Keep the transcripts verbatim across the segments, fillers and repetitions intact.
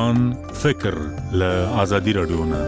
ځوان فکر له آزادي رادیو نه.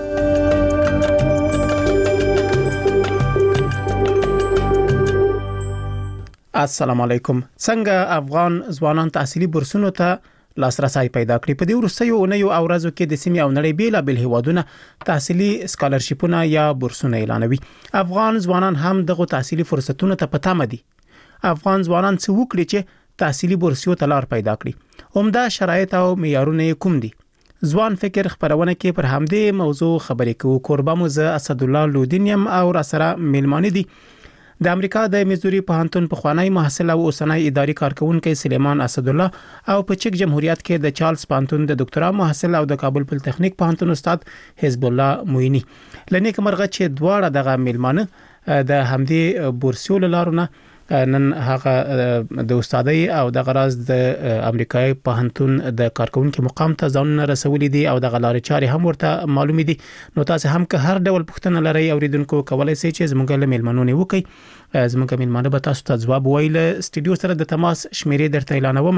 السلام علیکم. څنګه افغان ځوانان تحصیلي بورسونو ته لاسرسي پیدا کړي؟ په دې وروستیو اونیو او ورځو کې د سیمې او نړۍ بیلابل هیوادونه تحصیلي سکالرشیپونه یا بورسونه اعلانوي. افغان ځوانان هم دغه تحصیلي فرصتونو ته پته مدي. افغان ځوانان څه وکړي چې تحصیلي بورسیو ته لار پیدا کړي؟ عمده شرایط او معیارونه کوم دي؟ ځوان فکر خبرونه کې پر همدې موضوع خبرې کوو. کوربه مو زه اسد الله لودینیم او را سره میلمانه دي د امریکا د میزوري پوهنتون پخوانی محصل او اوسنی اداري کارکونکو سلیمان اسد الله او په چک جمهوریت کې د چارلز پوهنتون د ډاکټرا محصل او د کابل پولیټیکنیک پوهنتون استاد حزب الله موینی. لنیک مرغه چې دواړه دغه میلمانه د همدې بورسیو لارونه نن هغه د استادۍ او د غراز د امریکای پوهنتون د کارکونکو مقام ته ځان رسولي دي او د غلارې چاري هم ورته معلومې دي. نو تاسو هم که هر ډول پوښتنه لرئ اوریدونکو کولای شئ چې زموږ له میلمنونو وکړئ. زموږ میلمانه به تاسو ته ځواب وایي. سټډیو سره د تماس شمیرې درته اعلانوم: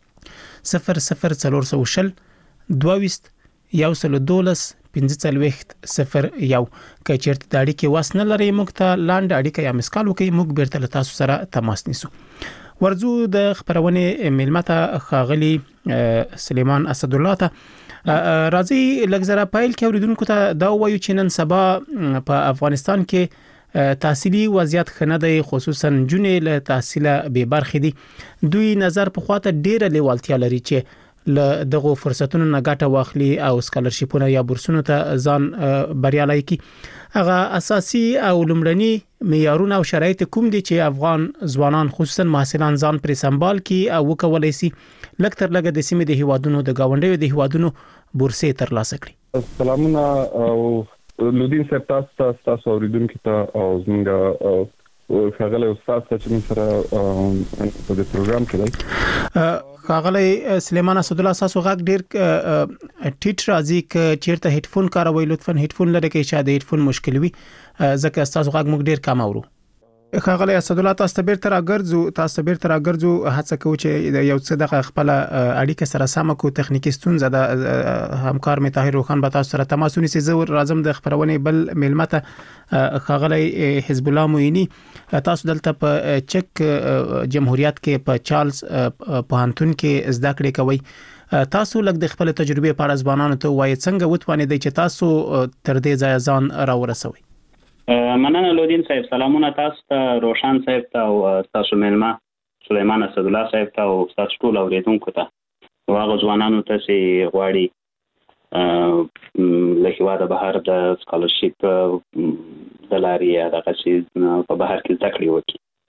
صفر صفر څلور سوه شل دوه ویشت یو سل دولس پنځه څلوېښت صفر یو. که چیرته د اړیکې واس نه لرئ موږ ته لاندې اړیکه یا مسکال وکړئ، موږ بیرته له تاسو سره تماس نیسو. ورځو د خبرونې میلمته ښاغلي سلیمان اسد الله ته. راځي لږ زره پیل کې اوریدونکو ته دا وایو چې نن سبا په افغانستان کې تحصیلي وضعیت خنه دی، خصوصا جنې له تحصیل به برخې دي. دوی نظر په خواته ډیره لیوالتیا لري چې له دغه فرصتونو نه ګټه واخلي او سکالرشیپونه یا بورسونو ته ځان بریالي کی. هغه اساسي او لومړني معیارونه او شرایط کوم دي چې افغان ځوانان خصوصا محصلان ځان پر سمبال کی او وکولای شي لکه تر لګه د سیمې د هیوادونو د گاونډیو د هیوادونو بورسې ترلاسه کړي؟ سلامونه او لودین صاحب تاسو تاسو اوریدونکو ته او زموږ ښاغلی استاد ته چې سره په دې پروګرام کې دی. ښاغلی سلیمان اسد الله، تاسو غږ ډیر ټیټ راځي. ک چیرته هډفون کاروي لطفا هډفون لري کې شاید هډفون مشکل وي ځکه تاسو غږ موږ ډیر کم اورو. ښاغلی اسد الله، تاسو به تر اگرځو تاسو به تر اگرځو هڅه کوو چې یو څه د خپل اړیکه سره سم کو تخنیکی ستونزه د همکار می طاهر روخان به تاسو سره تماس ونیسي. زه راځم د خبرونه بل میلمته ښاغلی حزب الله موینی. تاسو دلته په چک جمهوریت کې په چارلز پوهنتون کې زده کړې کوي. تاسو لږ د خپل تجربه په اړه ځوانانو ته وایي څنګه وتوانیدئ چې تاسو تر دې ځای ځان راورسوي؟ مننه لودین صاحب. سلامونه تاسو ته، روشان صاحب ته او تاسو میلمه سلیمان اسد الله صاحب ته او تاسو ټول اوریدونکو ته. واغه ځوانانو ته چې غواړي له هیواده بهر د سکالرشیپ د لارې دغه چې په بهر کې زده کړې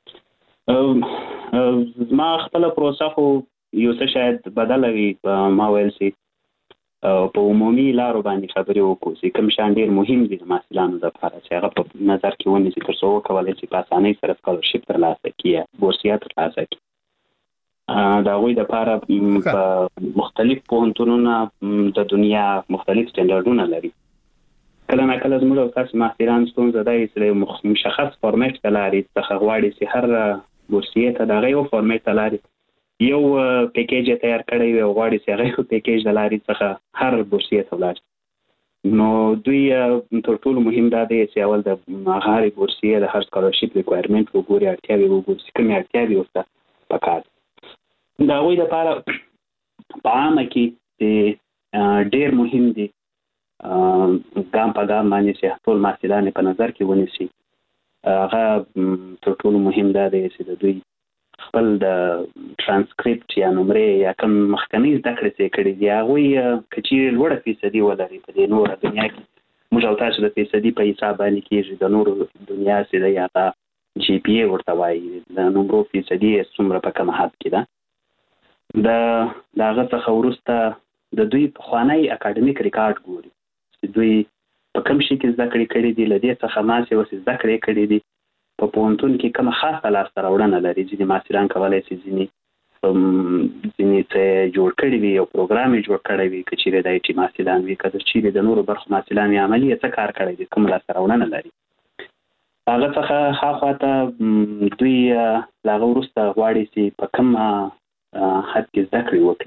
وکړي. ما خپله پروسه خو یو څه شاید بدله وي، ما ویل سي په عمومي لارو باندې خبرې وکړو چې کوم شیان ډېر مهم دي د محصلانو لپاره چې هغه په نظر کې ونیسي تر څو وکولی شي په اسانۍ سره سکالرشیپ ترلاسه کړي یا بورسیه ترلاسه کړي. د هغوی دپاره په مختلف پوهنتونونه د دنیا مختلف سټنډرډونه لري. کله نه کله زموږ او تاسو محصلان ستونزه دا وي چې مشخص فارمیټ ته لارې څخه غواړي چې هر بورسیې ته د هغه یو فارمیټ ته لارې یو پیکیج تیار کړی وي او غواړي چې هغه یو پیکیج د لارې څخه هر بورسیې ته ولاړ شي. نو دوی تر ټولو مهم دا دی چې اول د هر بورسیې د هر سکالرشیپ ریکوایرمنټ وګوري، اړتیاوې وګوري چې کومې اړتیاوې ورته پکار دي. د هغوی دپاره په عامه کې ډېر مهم دي ګام په ګام باندې چې ټول محصلان یې په نظر کې ونیسي. هغه تر ټولو مهم دا دی چې د دوی خپل د ترانسکریپټ یا نمرې یا کوم مخکنۍ زده کړې چې یې کړي دي هغوی که چیرې لوړه فیصدي ولري په دې نوره دنیا کې. موږ او تاسو د فیصدي په حساب باندې کېږي. د نورو دنیا چې دی هغه جی پی ای ورته وایي، د نمرو فیصدي یې څومره په کوم حد کې ده. د هغه څخه وروسته د دوی پخوانی اکاډمیک ریکارډ ګوري چې دوی په کوم شي کې زده کړې کړي دي. له دې څخه ما چې اوس زده کړې کړي دي په پوهنتون کې کومه خاصه لاسته راوړنه لري. ځینې محصلان کولی شي ځینې ځینې څه جوړ کړي وي، یو پروګرام یې جوړ کړی وي، که چیرې د آی ټي محصلان وي، که چیرې د نورو برخو محصلان وي، عملي یې څه کار کړی دی، کوم لاسته راوړنه لري. هغه څخه هاخوا ته دوی له هغه وروسته غواړي چې په کوم حد کې زده کړې وکړي.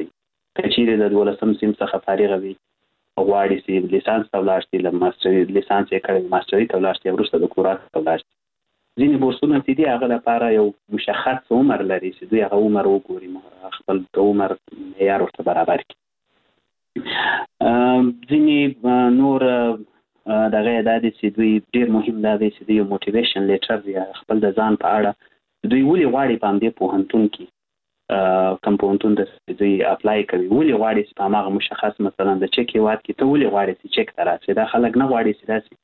کچېرې د دولسم صنف څخه فارغ وي غواړي چې لیسانس ته ولاړ شي، له ماستري لیسانس یې کړی ماستري ته ولاړ شي، وروسته دکتوراه ته ولاړ شي. ځینې بورسونه چې دي هغه لپاره یو مشخص عمر لري چې دوی هغه عمر وګوري، خپل د عمر معیار ورته برابر کړي. ځینې نور دغه دا دي چې دوی ډېر مهم دا دی چې دوی موټیویشن لیټر یا خپل د ځان په اړه دوی ولې غواړي په همدې پوهنتون کې کوم پوهنتون ته دوی اپلای کوي، ولې غواړي چې په هماغه مشخص مثلا د چک هېواد کې ته ولې غواړي چې چک ته راشې. دا خلک نه غواړي چې داسې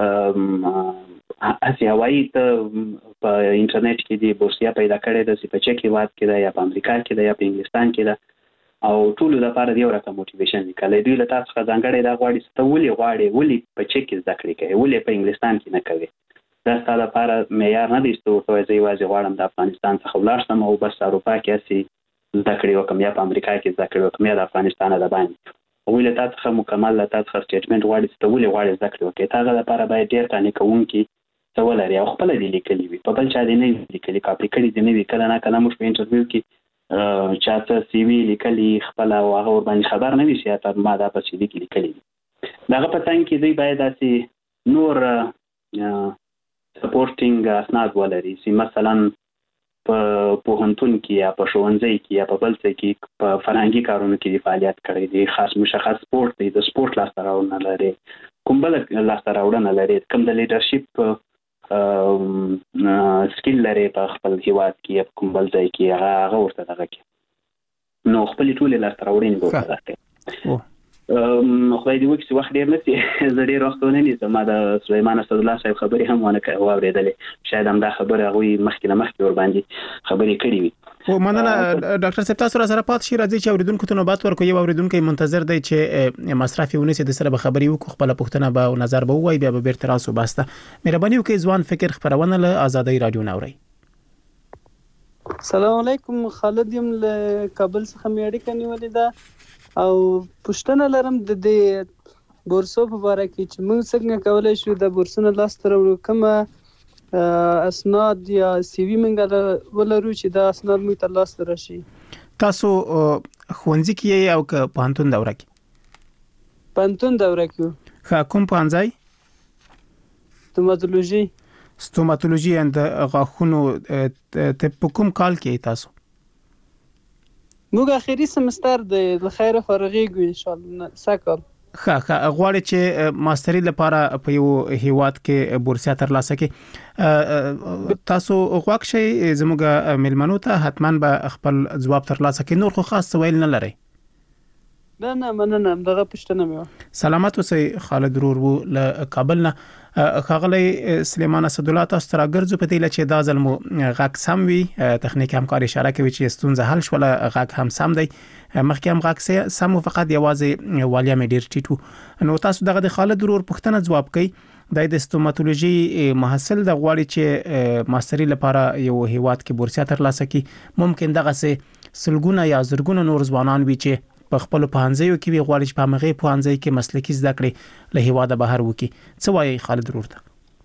هسې هوایي ته په انټرنیټ کې دي بورسیه پیدا کړې ده چې په چک هېواد کې ده یا په امریکا کې ده یا په انګلستان کې ده، او ټولو لپاره د یو رقم موټیویشن لیکلی. دوی له تاسو څخه ځانګړی دا غواړي چې ته ولې غواړې، ولې په چک کې زده کړې کوې، ولې په انګلستان کې نه کوې. دا ستا لپاره معیار نه دی چې ته ورته وایې زه یوازې غواړم د افغانستان څخه ولاړ شم او بس اروپا کې هسې زده کړې وکړم یا په امریکا کې زده کړې وکړم یا د افغانستان د باندې. هغوی له تا څخه مکمل له تا څخه سټیټمنټ غواړي چې ته ولې غواړې زده کړې وکړې. ته هغه لپاره باید ډېر قانع کوونکي څه ولري او خپله دې لیکلي وي، په بل چا دې نه وي لیکلي، کاپي کړي دې نه وي. کله نه کله موږ په انټرویو کې چا څه سی وي لیکلي خپله او هغه ورباندې خبر نه وي چې یا ما دا په سی وي کې لیکلي دي. د هغه په څنګ کې دوی باید داسې نور سپورټینګ اسناد ولري چې مثلا په پوهنتون کې یا په ښوونځي کې یا په بل څه کې په فرهنګي کارونو کې دې فعالیت کړی دی، خاص مشخص سپورټ دی، د سپورټ لاسته راوړنه لري، کوم بله لاسته راوړنه لري، کوم د لیډرشپ سکیل لري په خپل هېواد کې یا په کوم بل ځای کې، هغه هغه ورته دغه کړي، نو خپلې ټولې لاسته راوړنې به ورته راکړي. خدای دې وکړي چې وخت ډېر نه شي، زه ډېر وخت ونه نیسم. ما د سلیمان اسدالله صاحب خبرې هم ونه واورېدلې، شاید همدا خبره هغوی مخکې له مخکې ورباندې خبرې کړې وي. او مننه ډاکټر صاحب، تاسو را سره پاتې شئ. راځئ چې اورېدونکو ته نوبت ورکړو. یو اورېدونکی منتظر دی چې مصرف یې ونیسي، د سره به خبرې وکړو، خپله پوښتنه به او نظر به ووایي، بیا به بېرته راسو باسته. مهرباني وکړئ ځوان فکر خپرونه له ازادۍ راډیو نه اورئ. السلام علیکم، خالد یم له کابل څخه مې اړیکه نیولې ده او پوښتنه لرم د دې بورسو په باره کې چې موږ څنګه کولی شو د بورسونو لاسته راوړو، کومه اسناد یا سی وي موږ ولرو چې دا اسناد موږ ته لاسته راشي. تاسو ښوونځي کې یې او که پوهنتون دوره کې؟ پوهنتون دوره کې. ښه، کوم پوهنځی؟ ستوماتولوژي. ستوماتولوژي اند غاښونو. ته په کوم کال کې تاسو؟ موږ اخیری سمستر د خیر فارغېږو ان شاء الله سکل. ښه ښه، غواړي چې ماستري لپاره په یو هیواد کې بورسیه ترلاسه کړي. تاسو غواړئ شئ زموږ ملمنو ته حتمان به خپل ځواب ترلاسه کړي، نور خو خاص ویل نه لري. نه نه مننه، دغه پوښتنه مې وه. سلامت اوسئ. خالد ورور وو له کابل نه. ښاغلی سلیمان اسدالله، تاسو ته راګرځو په دې چې دا ځل مو غږ سم وي. تخنیک همکار اشاره کوي چې ستونزه حل شوله، غږ هم سم دی، مخکې هم غږ سم و، فقط یوازې والیا مې ډېر ټیټ و. نو تاسو دغه د خالد ورور پوښتنه ځواب کړئ. د ستوماتولوژي محصل د غواړي چې ماستري لپاره یو هیواد کې بورسیه ترلاسه کړي. ممکن دغسې سلګونه یا زرګونه نور ځوانان وي چې په خپل پوهنځیو کې وي، غواړي چې په همغې پوهنځي کې مسلکي زده کړې له هېواده بهر وکړي. څه وایي خالد ورور ته؟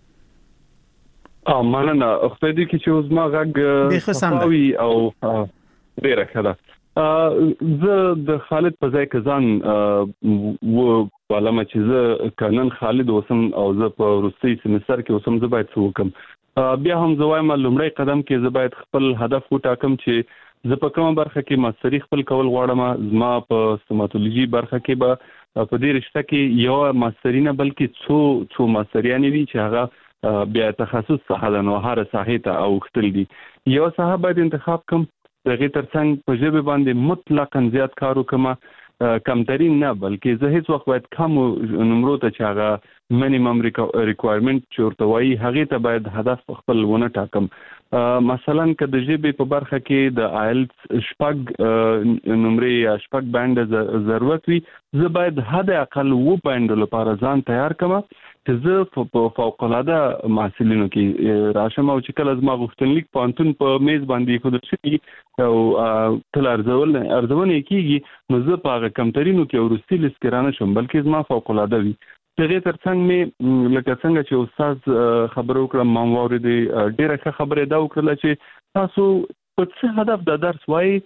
مننه. خدای دې کړي چې اوس ما غږ صفاوي او ډېره ښه ده. زه د خالد په ځای کې ځان ووالم چې زه که نن خالد اوسم او زه په وروستي سمستر کې اوسم، زه باید څه وکړم. بیا هم زه وایم لومړی قدم کې زه باید خپل هدف وټاکم چې زه په کومه برخه کې ماستري خپل کول غواړم. زما په ستوماتولوژي برخه کې به په دې رشته کې یو ماستري نه بلکې څو څو ماستریانې وي چې هغه بیا تخصص څخه د نو هر ساحې ته اوښتل دي. یو ساحه باید انتخاب کړم، دغه ترڅنګ په ژبه باندې مطلقاً زیات کار وکم، کمترین نه بلکې زه هیڅ وخت باید کم نمرو ته چې هغه منیمم ریکوایرمنت چې ورته وایي هغې ته باید هدف خپل ونه ټاکم. مثلا که د ژبې په برخه کې د آیلټس شپږ نمرې یا شپږ بانډ ضرورت وي، زه باید حد اقل اوه بانډ لپاره ځان تیار کړم چې زه په فوق العاده محصلینو کې راشم او چې کله زما غوښتنلیک پوهنتون په میز باندې ایښودل شي او تل ارزول ارزونه کېږي، نو زه په هغه کمترینو کې وروستي لیست کې رانه شم بلکې زما فوق العاده وي. دغه ترڅنګ مې لکه څنګه چې استاد خبرو وکړم، ما واورېدې ډېره ښه خبره دا وکړله چې تاسو په څه هدف د درس وایي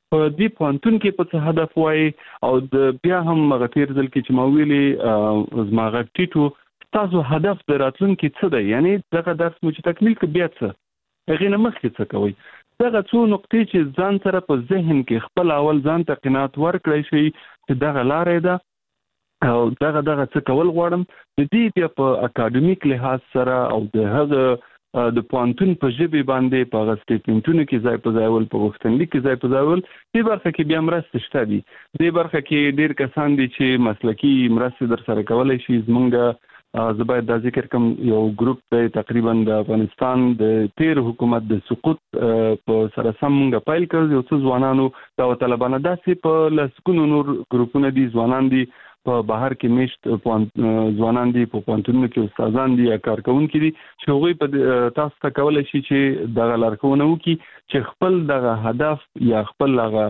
په دې پوهنتون کې په څه هدف وای او د بیا هم مغتیر ځل کې چې ما ویلي زما غږ ټیټو تاسو هدف د راتلونکي څه دی یعنی دغه درس مو چې تکمیل کړ بیا څه هغه نه مخکې څه کوي دغه څو نقطې چې ځان سره په ذهن کې خپل اول ځان ته قناعت ورکړی شي چې دغه لارې ده او دغه دغه څه کول غواړم د دې بیا په اکاډمیک لحاظ سره او د هغه د پوهنتون په ژبه باندې په غسټیټمنټونو کې ځای په ځای ول په وختنلیک کې ځای په ځای ول دې برخه کې بیا مرسته شته دي دې برخه کې ډیر کسان دي چې مسلکی مرسته در سره کولای شي زمونږ زباید د ذکر کوم یو ګروپ دی تقریبا د افغانستان د تیر حکومت د سقوط په سره سمونږ پایل کړ یو څو ځوانانو دا طالبانو داسې په لسګونو نور ګروپونه دي ځوانان دي په بهر کې مشت ځوانان دي په پوهنتونونو کې استادان دي یا کارکونکي دي چې هغوی په تاسو ته کولای شي چې دغه لارښوونه وکړي چې خپل دغه هدف یا خپل دغه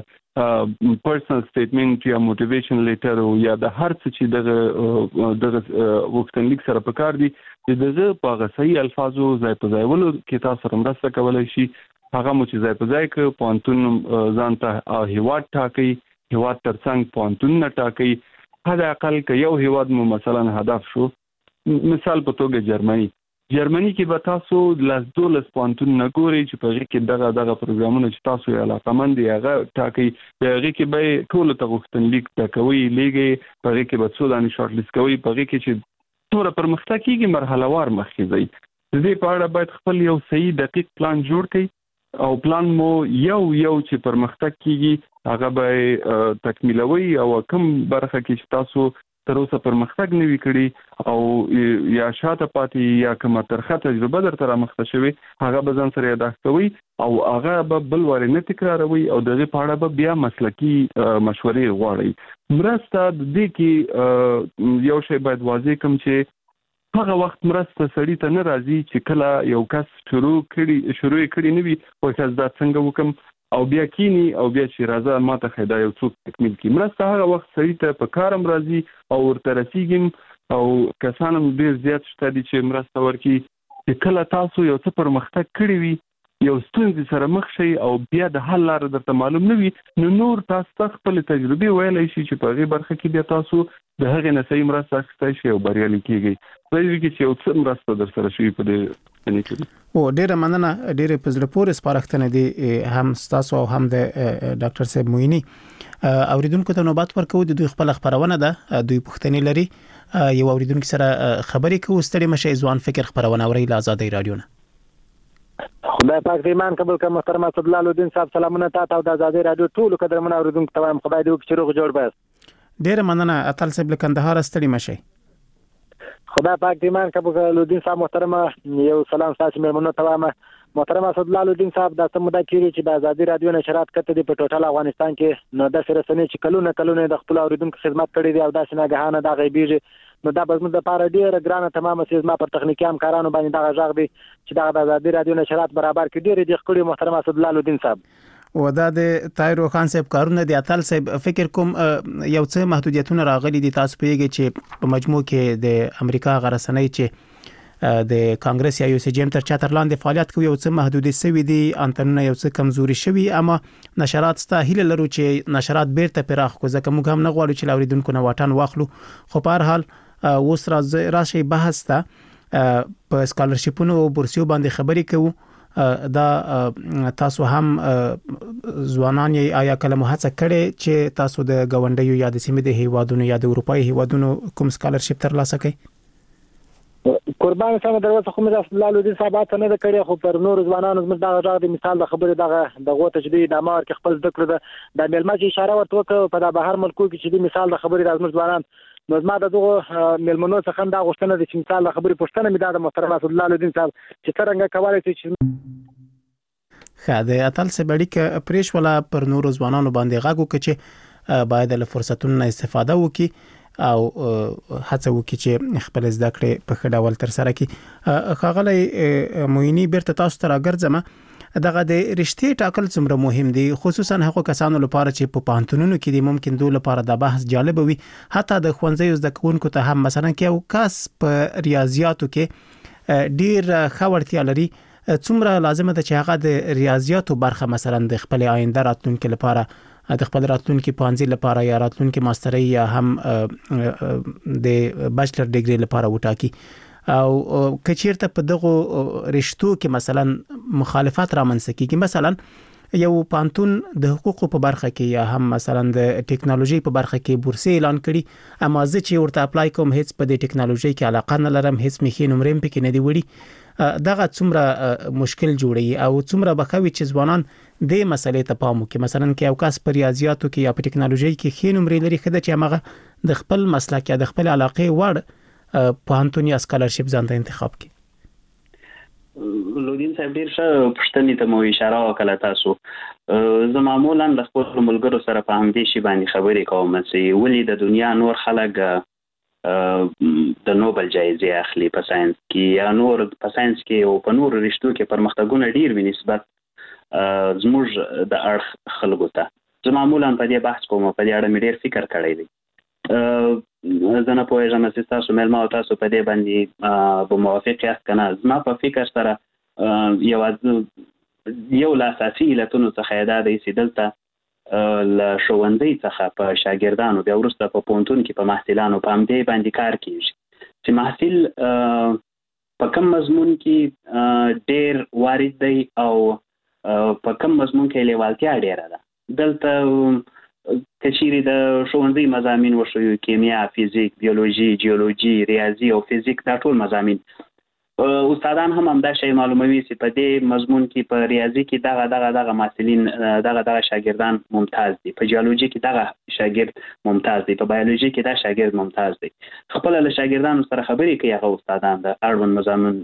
پرسنل سټیټمنټ یا موټیویشن لیټر یا د هر څه چې دغه دغه وختنلیک سره پکار دي چې دغه په صحیح الفاظو ځای په ځای ولو کې تاسو سره مرسته کولای شي هغه مو چې ځای په ځای کې پوهنتون ځان ته هیواد ټاکي هیواد ترڅنګ پوهنتون نه ټاکي حد اقل که یو هیواد مو مثلا هدف شو مثال په توګه جرمني جرمني کې به تاسو لاس دولس پوهنتون نه ګوري چې په هغه کې دغه دغه پروګرامونه چې تاسو یې علاقمند یې هغه ټاکي په هغه کې به ټول ته غوښتنلیک ټاکوي لیږي په هغه کې به څو دانې شارټ لیست کوي په هغه کې چې ټول پرمختګ کیږي مرحله وار مخکې ځي د دې په اړه باید خپل یو صحیح دقیق پلان جوړ کړئ او پلان مو یو یو چې پرمختګ کیږي هغه به تکمیلوي او کوم برخه کې چې تاسو تر اوسه پرمختګ نه وی کړی او یا شاته پاتې یا کوم ترخه تجربه درته رامخته شوی هغه به ځان سره یاداښت کوي او هغه به بل واري نه تکراروي او دغه په اړه به بیا مسلکی مشورې غواړي مرسته د دې کې یو شی باید واضح کوم چې هغه وخت مرسته سړی ته نه راځي چې کله یو کس شروع کړي شروع کړي نه وي او کس دا څنګه وکم او بیا کینی او بیا چې راځه ماته خیدا یو څوک تکمیل کی مرسته هغه وخت سړی ته په کارم راځي او ورته رسیږي او کسانم ډیر زیات شته دي چې مرسته ورکي چې کله تاسو یو څه پرمختګ کړی وي یو ستونزې سره مخ شي او بیا د حل لار درته معلوم نه وي نو نور تاسو خپل تجربه ویلای شي چې په هغه برخه کې بیا تاسو د هغه نه صحیح مرسته اخیستای شي او بریالي کیږي دوی کې چې یو څه مرسته در سره شي په دې نه کې او ډیره مننه ډیره پزړه پورې سپارښتنه دي هم تاسو او هم د ډاکټر صاحب موینی اوریدونکو ته نوبت ورکو د دوی خپل خبرونه ده دوی پوښتنې لري یو اوریدونکو سره خبرې کوو ستړي مشه ځوان فکر خبرونه اوري له آزادۍ رادیو نه خدای پاک دې ایمان قبول کړه محترم اسد الله الدین صاحب سلامونه تاسو او د آزادۍ رادیو ټول قدرمن اوریدونکو ته وایم خدای دې وکړي روغ جوړ بس ډیره مننه اتل صاحب له کندهار ستړي مشه خدای پاک دې ایمان قبول کړه الدین صاحب محترم یو سلام تاسو مېمنو ته وایم محترم اسد الله الدین صاحب د سمدا کېږي چې د آزادۍ رادیو نشرات کته دي په ټوټل افغانستان کې نو د سره سنې چې کلونه کلونه د خپل اوریدونکو خدمت کړي دي او د سنګهانه د غیبیږي نو دا به موږ د پاره ډیره ګرانه تمامه سیزما پر تخنیکی همکارانو باندې دا غږ دی چې دا د آزادۍ رادیو نشرات برابر کړي ډیره د خپل محترم اسد الله الدین صاحب و دا د تایرو خان صاحب کارونه د اتل صاحب فکر کوم یو څه محدودیتونه راغلي دي تاسو پیږي چې په مجموع کې د امریکا غرسنۍ چې د کانګرس یا یو سی جی ام تر چتر لاندې فعالیت کوي یو څه محدودي سوي دي انټرنیټ یو څه کمزوري شوی اما نشرات ستا هیله لرو چې نشرات بیرته پراخ کو ځکه موږ هم نه غواړو چې اوریدونکو نه واټن واخلو خو په هر حال اوس راشي بحث ته په سکالرشیپونو او بورسیو باندې خبرې کوو دا تاسو هم ځوانان یې آیا کله مو هڅه کړې چې تاسو د غونډیو یا د سیمې د هیوادونو یا د اروپای هیوادونو کوم سکالرشیپ ترلاسه کړئ قربان سم دروازه خو مې الله الدین صاحب ته نه کړی خو پر نور ځوانانو زموږ دغه ځای د مثال د خبره دغه دغه تجدید د امر کې خپل ذکر د د ملما چې اشاره ورته وکړه په د بهر ملکو کې چې د مثال د خبره د زموږ ځوانان نو زما دغه ملمنو څخه دا غوښتنه د چې مثال د خبره پښتنه مې د محترم اسد الله الدین صاحب چې څنګه کولای شي چې خاده اتل سبړی ک پریش ولا پر نور ځوانانو باندې غاګو کې چې باید له فرصتونو استفاده وکړي او هڅه وکړي چې خپل زده کړې په ښه ډول تر سره کړي خاغلی موینی بیرته تاسو ته راګرځم دغه د رښتې ټاکل څومره مهم دي خصوصا هغه کسانو لپاره چې په پانتونونو کې دي ممکن دوی لپاره د بحث جالب وي حتی د ښوونځیو زده کوونکو ته هم مثلا کې یو کس په ریاضیاتو کې ډیر ښه وړتیا لري څومره لازمه ده چې هغه د ریاضیاتو برخه مثلا د خپل آینده راتلونکو لپاره د خپل راتلونکو پانځي لپاره یا راتلونکو ماستري یا هم د بچلر ډیګري لپاره وټاکي او کچیرته په دغه رشتو کې مثلا مخالفت رامنځته کیږي، مثلا یو پانتون د حقوقو په برخه کې یا هم مثلا د ټیکنالوژي په برخه کې بورسي اعلان کړي، اما زه چې ورته اپلای کوم هیڅ په دې ټیکنالوژي کې علاقه نه لرم، هیڅ مخې نمرې پکې نه دی وړي، دغه څومره مشکل جوړي او څومره بخوي چې ځوانان د مسلې ته پام وکړي. مثلا کې یو کس پر ریاضیاتو کې یا په ټیکنالوژي کې ښه نمرې لري، خدای چې هغه د خپل مسلک یا د خپل علاقې وړ پوهنتون یا سکالرشپ ځان ته انتخاب کړي. لودین صاحب ډیر ښه پوښتنې ته مو اشاره وکړه. تاسو زه معمولا د خپل ملګرو سره په همدې شی باندې خبرې کوم چې ولې د دنیا نور خلک د نوبل جایزې اخلي په ساينس کې یا نور په ساينس کې او په نور رشتو کې پرمختګونه ډیر وي نسبت زموږ د اړخ خلکو ته. زه معمولا په دې بحث کوم، په دې اړه مې ډیر فکر کړی دی. زه نه پوهېږم چې تاسو مېلمه او تاسو په دې باندې به موافق یاست که نه. زما په فکر سره یو یو له اساسي علتونو څخه یې دا دی چې دلته له ښوونځي څخه په شاګردانو بیا وروسته په پوهنتون کې په محصلانو په همدې باندې کار کېږي چې محصل په کوم مضمون کې ډېر وارد دی او په کوم مضمون کې لیوالتیا ډېره ده. دلته که چیرې د ښوونځي مضامین وښیو، کیمیا، فیزیک، بیولوژي، جیولوژي، ریاضي او فیزیک، دا ټول مضامین استادان هم همدا شی معلوموي چې په دې مضمون کې په ریاضي کې دغه دغه دغه محصلین دغه دغه شاګردان ممتاز دي، په جیولوژي کې دغه شاګرد ممتاز دي، په بیولوژي کې دا شاګرد ممتاز دي. خپل له شاګردانو سره خبرې کوي هغه استادان، د اړوند مضامین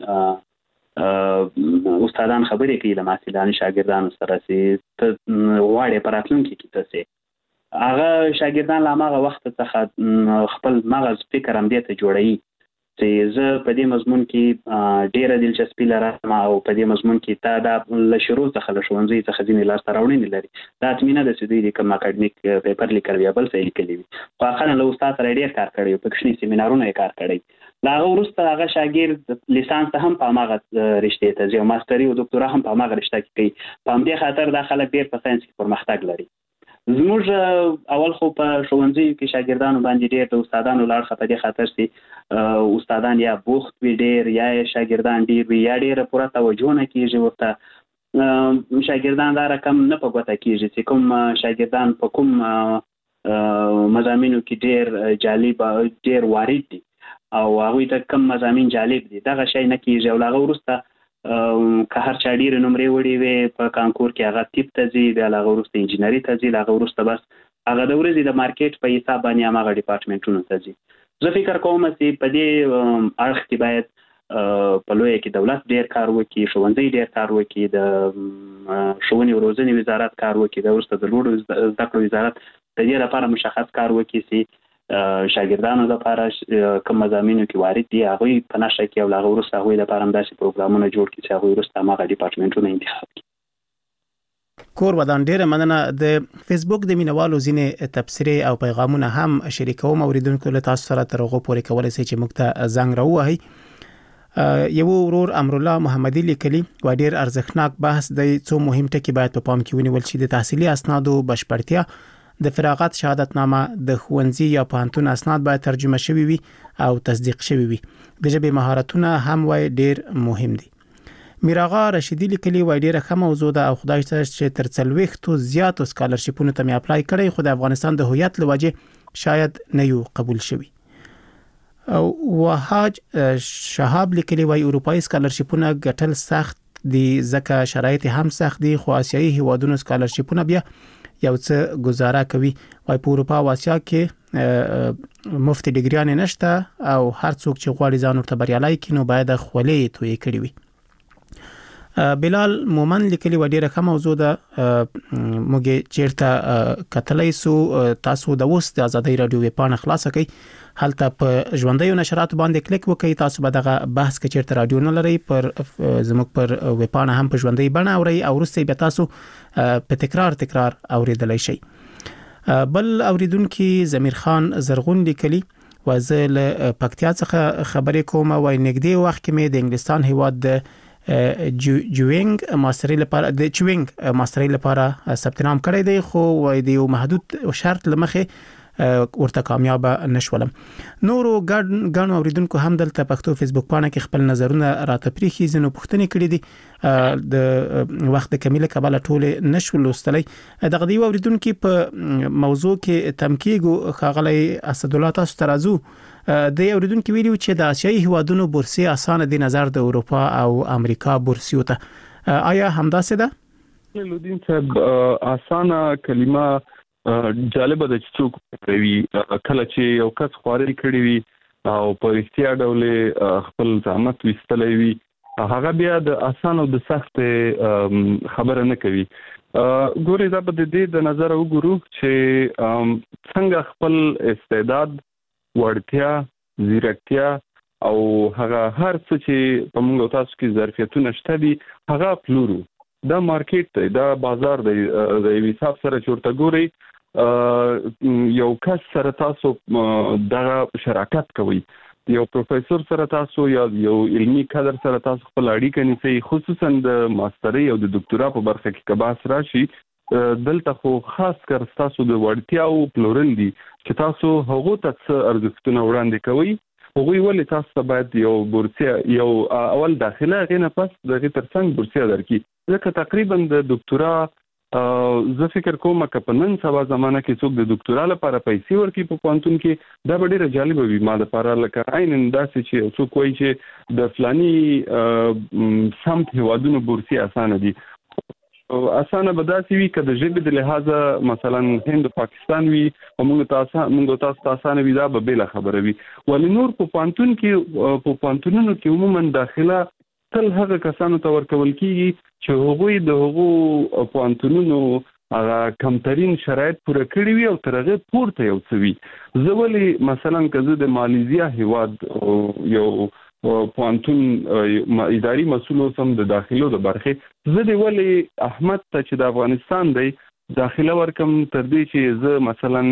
استادان خبرې کوي له محصلانو شاګردانو سره چې ته غواړې په راتلونکي کې ته سې. هغه شاګردان له هماغه وخت څخه خپل مغز فکر همدې ته جوړوي چې زه په دې مضمون کې ډېره دلچسپي لرم او په دې مضمون کې تا دا له شروع څخه له ښوونځي څخه ځینې لاسته راوړنې لري. دا حتمي نه ده چې دوی د کوم اکاډمیک پیپر لیکلی یا بل څه لیکلي وي، خو اخرا له استاد سره ډېر کار کړی، په کوچني سیمینارونه یې کار کړی. له هغه وروسته هغه شاګرد لیسانس ته هم په هماغه رشتې ته ځي او ماستري او دوکتورا هم په هماغه رشته کې کوي. په همدې خاطر دا خلک ډېر په ساینس کې پرمختګ لري. زموږ اول خو په ښوونځیو کې شاګردانو باندې ډېر د استادانو له اړخه په دې خاطر چې استادان یا بوخت وي ډېر یا شاګردان ډېر وي یا ډېره پوره توجه نه کېږي ورته. شاګردان دا رقم نه په ګوته کېږي چې کوم شاګردان په کوم مضامینو کې ډېر جالب ډېر وارد دي او هغوی ته کوم مضامین جالب دي، دغه شی نه کېږي. او له هغه وروسته که هر چا ډېرې نمرې وړې وې په کانکور کې هغه طب ته ځي، بیا له هغه وروسته انجینري ته ځي، له هغه وروسته بس هغه د ورځې د مارکیټ په حساب باندې هماغه ډپارټمنټونو ته ځي. زه فکر کوم چې په دې اړخ کې باید په لویه کې دولت ډېر کار وکړي، ښوونځي ډېر کار وکړي، د ښوونې او روزنې وزارت کار وکړي، د وروسته د لوړو زده کړو وزارت د دې لپاره مشخص کار وکړي چې شاګردانو لپاره کوم مضامینو کې وارد دي هغوی په نښه کړي او له هغه وروسته هغوی لپاره همداسې پروګرامونه جوړ کړي چې هغوی وروسته هماغه ډپارټمنټونه انتخاب کړي. کور ودان ډیره مننه. د فیسبوک د مینوالو ځینې تبصرې او پیغامونه هم شریکوم، اوریدونکو له تاسو سره تر هغه پورې کولای شئ چې موږ ته زنګ راووهئ. یو ورور امرالله محمدي لیکلي و ډیر ارزښتناک بحث دی، څو مهم ټکي باید په پام کې ونیول شي. د تحصیلي اسنادو بشپړتیا، د فراغت شهادتنامه، د ښوونځي یا پوهنتون اسناد باید ترجمه شوي وي او تصدیق شوي وي. د ژبې مهارتونه هم وای ډیر مهم دي. میراغا رشیدی لیکلي وای ډیره ښه موضوع ده او خدای ته چې تر څلوېښتو زیاتو سکالرشپونو ته مې اپلای کړی، خو د افغانستان د هویت له وجې شاید نه یو قبول شوي. او وحاج شهاب لیکلي وای اروپایي سکالرشپونه ګټل سخت دي ځکه شرایط هم سخت دي، خو آسیایي هیوادونو سکالرشپونه بیا یو څه گزاره کوي. وای په اروپا او آسیا کې مفت ډیګریان نشته او هر څوک چې غواړي ځان ورته بریالي کړي نو باید خولې توی کړي وي. بلال مومن لیکلي و ډیره ښه موضوع ده، موږ چیرته کتلای سو تاسو د اوس د ازادۍ رادیو ویبپاڼه خلاصه کړئ، هلته په ژوندۍ نشراتو باندې کلیک وکړئ، تاسو به دغه بحث کې چیرته رادیو نه لري پر زموږ پر ویبپاڼه هم په ژوندۍ بڼه اورئ او وروسته به تاسو په تکرار تکرار اوریدلای شئ. بل اوریدونکو ضمیر خان زرغون لیکلي و زه له پکتیا څخه خبرې کوم، وای نږدې وخت کې مې د انګلستان هیواد د جوینګ ماستري لپاره د چوینګ ماستري لپاره ثبت نام کړی دی خو وای دی یو محدود شرط لمخه ورته کامیاب نشولم. نورو ګڼ اوریدونکو هم دلته پښتو فیسبوک پاڼه کې خپل نظرونه راته پریخي زنو پوښتنې کړې دي د وخت کمیله کبل ټول نشول لوستلې. دغه دی اوریدونکو په موضوع کې تمکیګو خاغلی اسد الله تاسو ترازو د اوریدونکو ویلو چې د آسیایي هوادونو بورسي اسانه دي نظر د اروپا او امریکا بورسیو ته آیا همداسې ده؟ لودین صاحب اسانه کلمه جالبه ده چې څوک کوي کله چې یو کس خواري کړی وي او په اختیار ډول خپل زحمت وستلې وي هغه بیا د اسانه او د سخت خبره نه کوي. ګوري دا به د دې د نظر وګورو چې څنګه خپل استعداد وړتیا زیرکتیا او هغه هر څه چې په موږ تاسو کې ظرفیتونه شته دي هغه پلورو. دا مارکیټ دی دا بازار دی د حساب سره چورته ګوري یو کس سره تاسو دغه شراکت کوي یو پروفیسور سره تاسو یا یو علمي کادر سره تاسو خپل اړیکه نیسئ خصوصا د ماستري او د ډاکټرا په برخه کې کباس راشي دلته خو خاص کر تاسو د وړتیا او پلورل دي چې تاسو هغه ته ارزښتونه وړاندې کوي هغه ولې تاسو ته باید یو بورسیا یو اول داخله غینه پس دغه ترڅنګ بورسیا درکې ځکه تقریبا د ډاکټرا زه فکر کوم چې په نن سبا زمانه کې څوک د ډاکټرا لپاره پیسې ورکړي په پوهنتون کې دا ډېر جالب وي ما لپاره لکه عین انداسې چې څوک وایي چې د فلاني سمت هوادونو بورسي اسانه دي اسانه به داسې وي که د ژبې د لحاظه مثلا هند پاکستان وي او موږ تاسو موږ تاسو اسانه وي دا به بل خبره وي ولې نور په پوهنتون کې په پوهنتونونو کې عموما داخله تل هغه کسانو ته ورکول کیږي چې هغوی د هغو پوهنتونونو هغه کمترین شرایط پوره کړی وي او تر هغه پورته یو څه وي. زه ولې مثلا که زه د مالیزیا هیواد یو پوهنتون اداري مسؤل اوسم د داخلو د برخې زه د ولې احمد ته چې د افغانستان دی داخله ورکم تر دې چې زه مثلا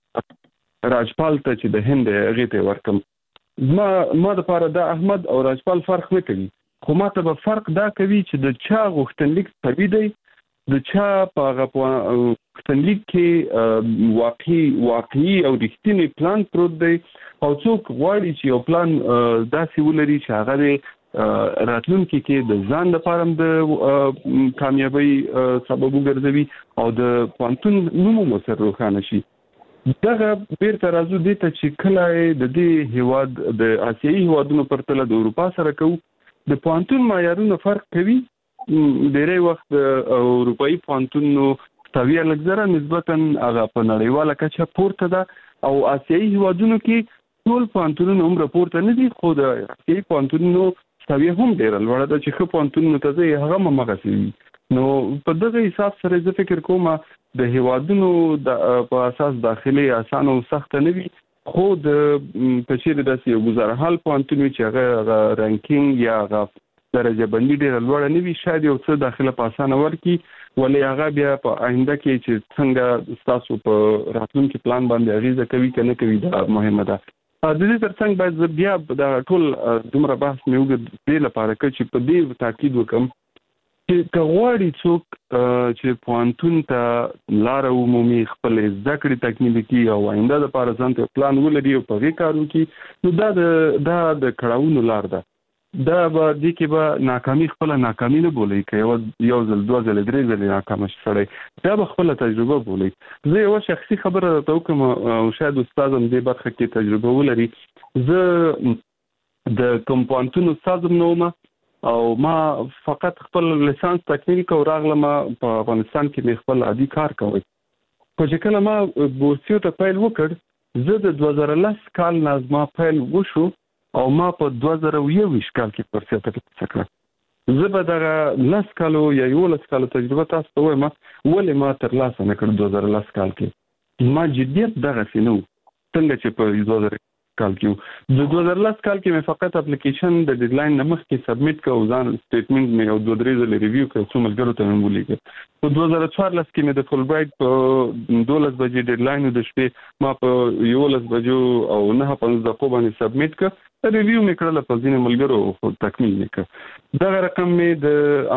راجپال ته چې د هند هغه ته ورکم ما ما د پاره د احمد او راجپال فرق نه کوي خو ماته به فرق دا کوي چې د چا غوښتنلیک قوي دی د چا په هغه غوښتنلیک کې واقعي واقعي او رښتینی پلان پروت دی او څوک غواړي چې یو پلان داسې ولري چې هغه راتلونکي کې د ځان لپاره د کامیابی سبب وګرځوي او د پوهنتون نوم سره روښانه شي. دغه بیرته راځو دې ته چې کله د دې هیواد د آسیایي هیوادونو پرتله د اروپا سره کوو د پوهنتون معیارونه فرق کوي. ډېری وخت د اروپایي پوهنتونونو تاویه لږ نسبتا هغه په نړیواله کچه پورته ده او آسیایي هیوادونو کې ټول پوهنتونونه هم راپورته نه دي خو د آسیایي پوهنتونونو تاویه هم ډېره لوړه ده چې ښه پوهنتونونو ته ځي هغه هم همغسې وي. نو په دغه حساب سره زه فکر کوم د هیوادونو په اساس داخلي اسانه او سخت نه وي خو د پچیر داسې یو ګزارحال پوهنتون چې هغه رانکینګ یا هغه درجه بندي ډېره لوړه نه وي شاید یو څه داخله په اسانه ورکړي ولې هغه بیا په آینده کې چې څنګه ستاسو په راتلونکي پلان باندې اغیزه کوي که نه کوي دا مهمه ده. د دې ترڅنګ باید زه بیا د ټول دومره بحث مې وکړ دې لپاره چې په دې تاکید وکړم چې که غواړي څوک چې پوهنتون ته لاره ومومي خپل زده کړې تکمیلي کړي او آینده دپاره ځان ته پلان ولري او په هغې کار وکړي نو دا د دا د کړاوونو لار ده. دا به دې کې به ناکامي خپله ناکامي نه بولئ که یو یو ځل دوه ځلې درې ځلې ناکامه شي سړی دا به خپله تجربه بولئ. زه یوه شخصي خبره درته وکړم او شاید استاد هم دې برخه کې تجربه ولري. زه د کوم پوهنتون استاد هم نه وم او ما فقط خپل لیسانس تکمیل کو راغلم په افغانستان کې مې خپل عادي کار کوي. خو چې کله ما بورسیو ته پیل وکړ زه د دوه زره لس کال نه زما پیل وشو او ما په دوه زره یوویشت کال کې بورسیه ترلاسه کړه. زه به دغه لس کالو یا یولس کالو تجربه تاسو ته وایم ولې ما ترلاسه نه کړ دوه زره لس کال کې ما جدیت دغسې نه و څنګه چې په دوه زره کال کې د دوه زره لس کال کې مې فقط اپلیکیشن د ډیډلاین نه مخکې سبمیټ کړ ځان سټیټمنټ مې یو دوه درې ځلې ریویو کړ څو ملګرو ته مې ولیکه. په دوه زره څوارلس کې مې د فول برایټ په دولس بجې ډیډلاین د شپې ما په یولس بجو او نه پنځه دقیقو باندې سبمیټ کړ ریویو مې کړل په ځینې ملګرو خو تکمیل نه کړ. دا رقم مې د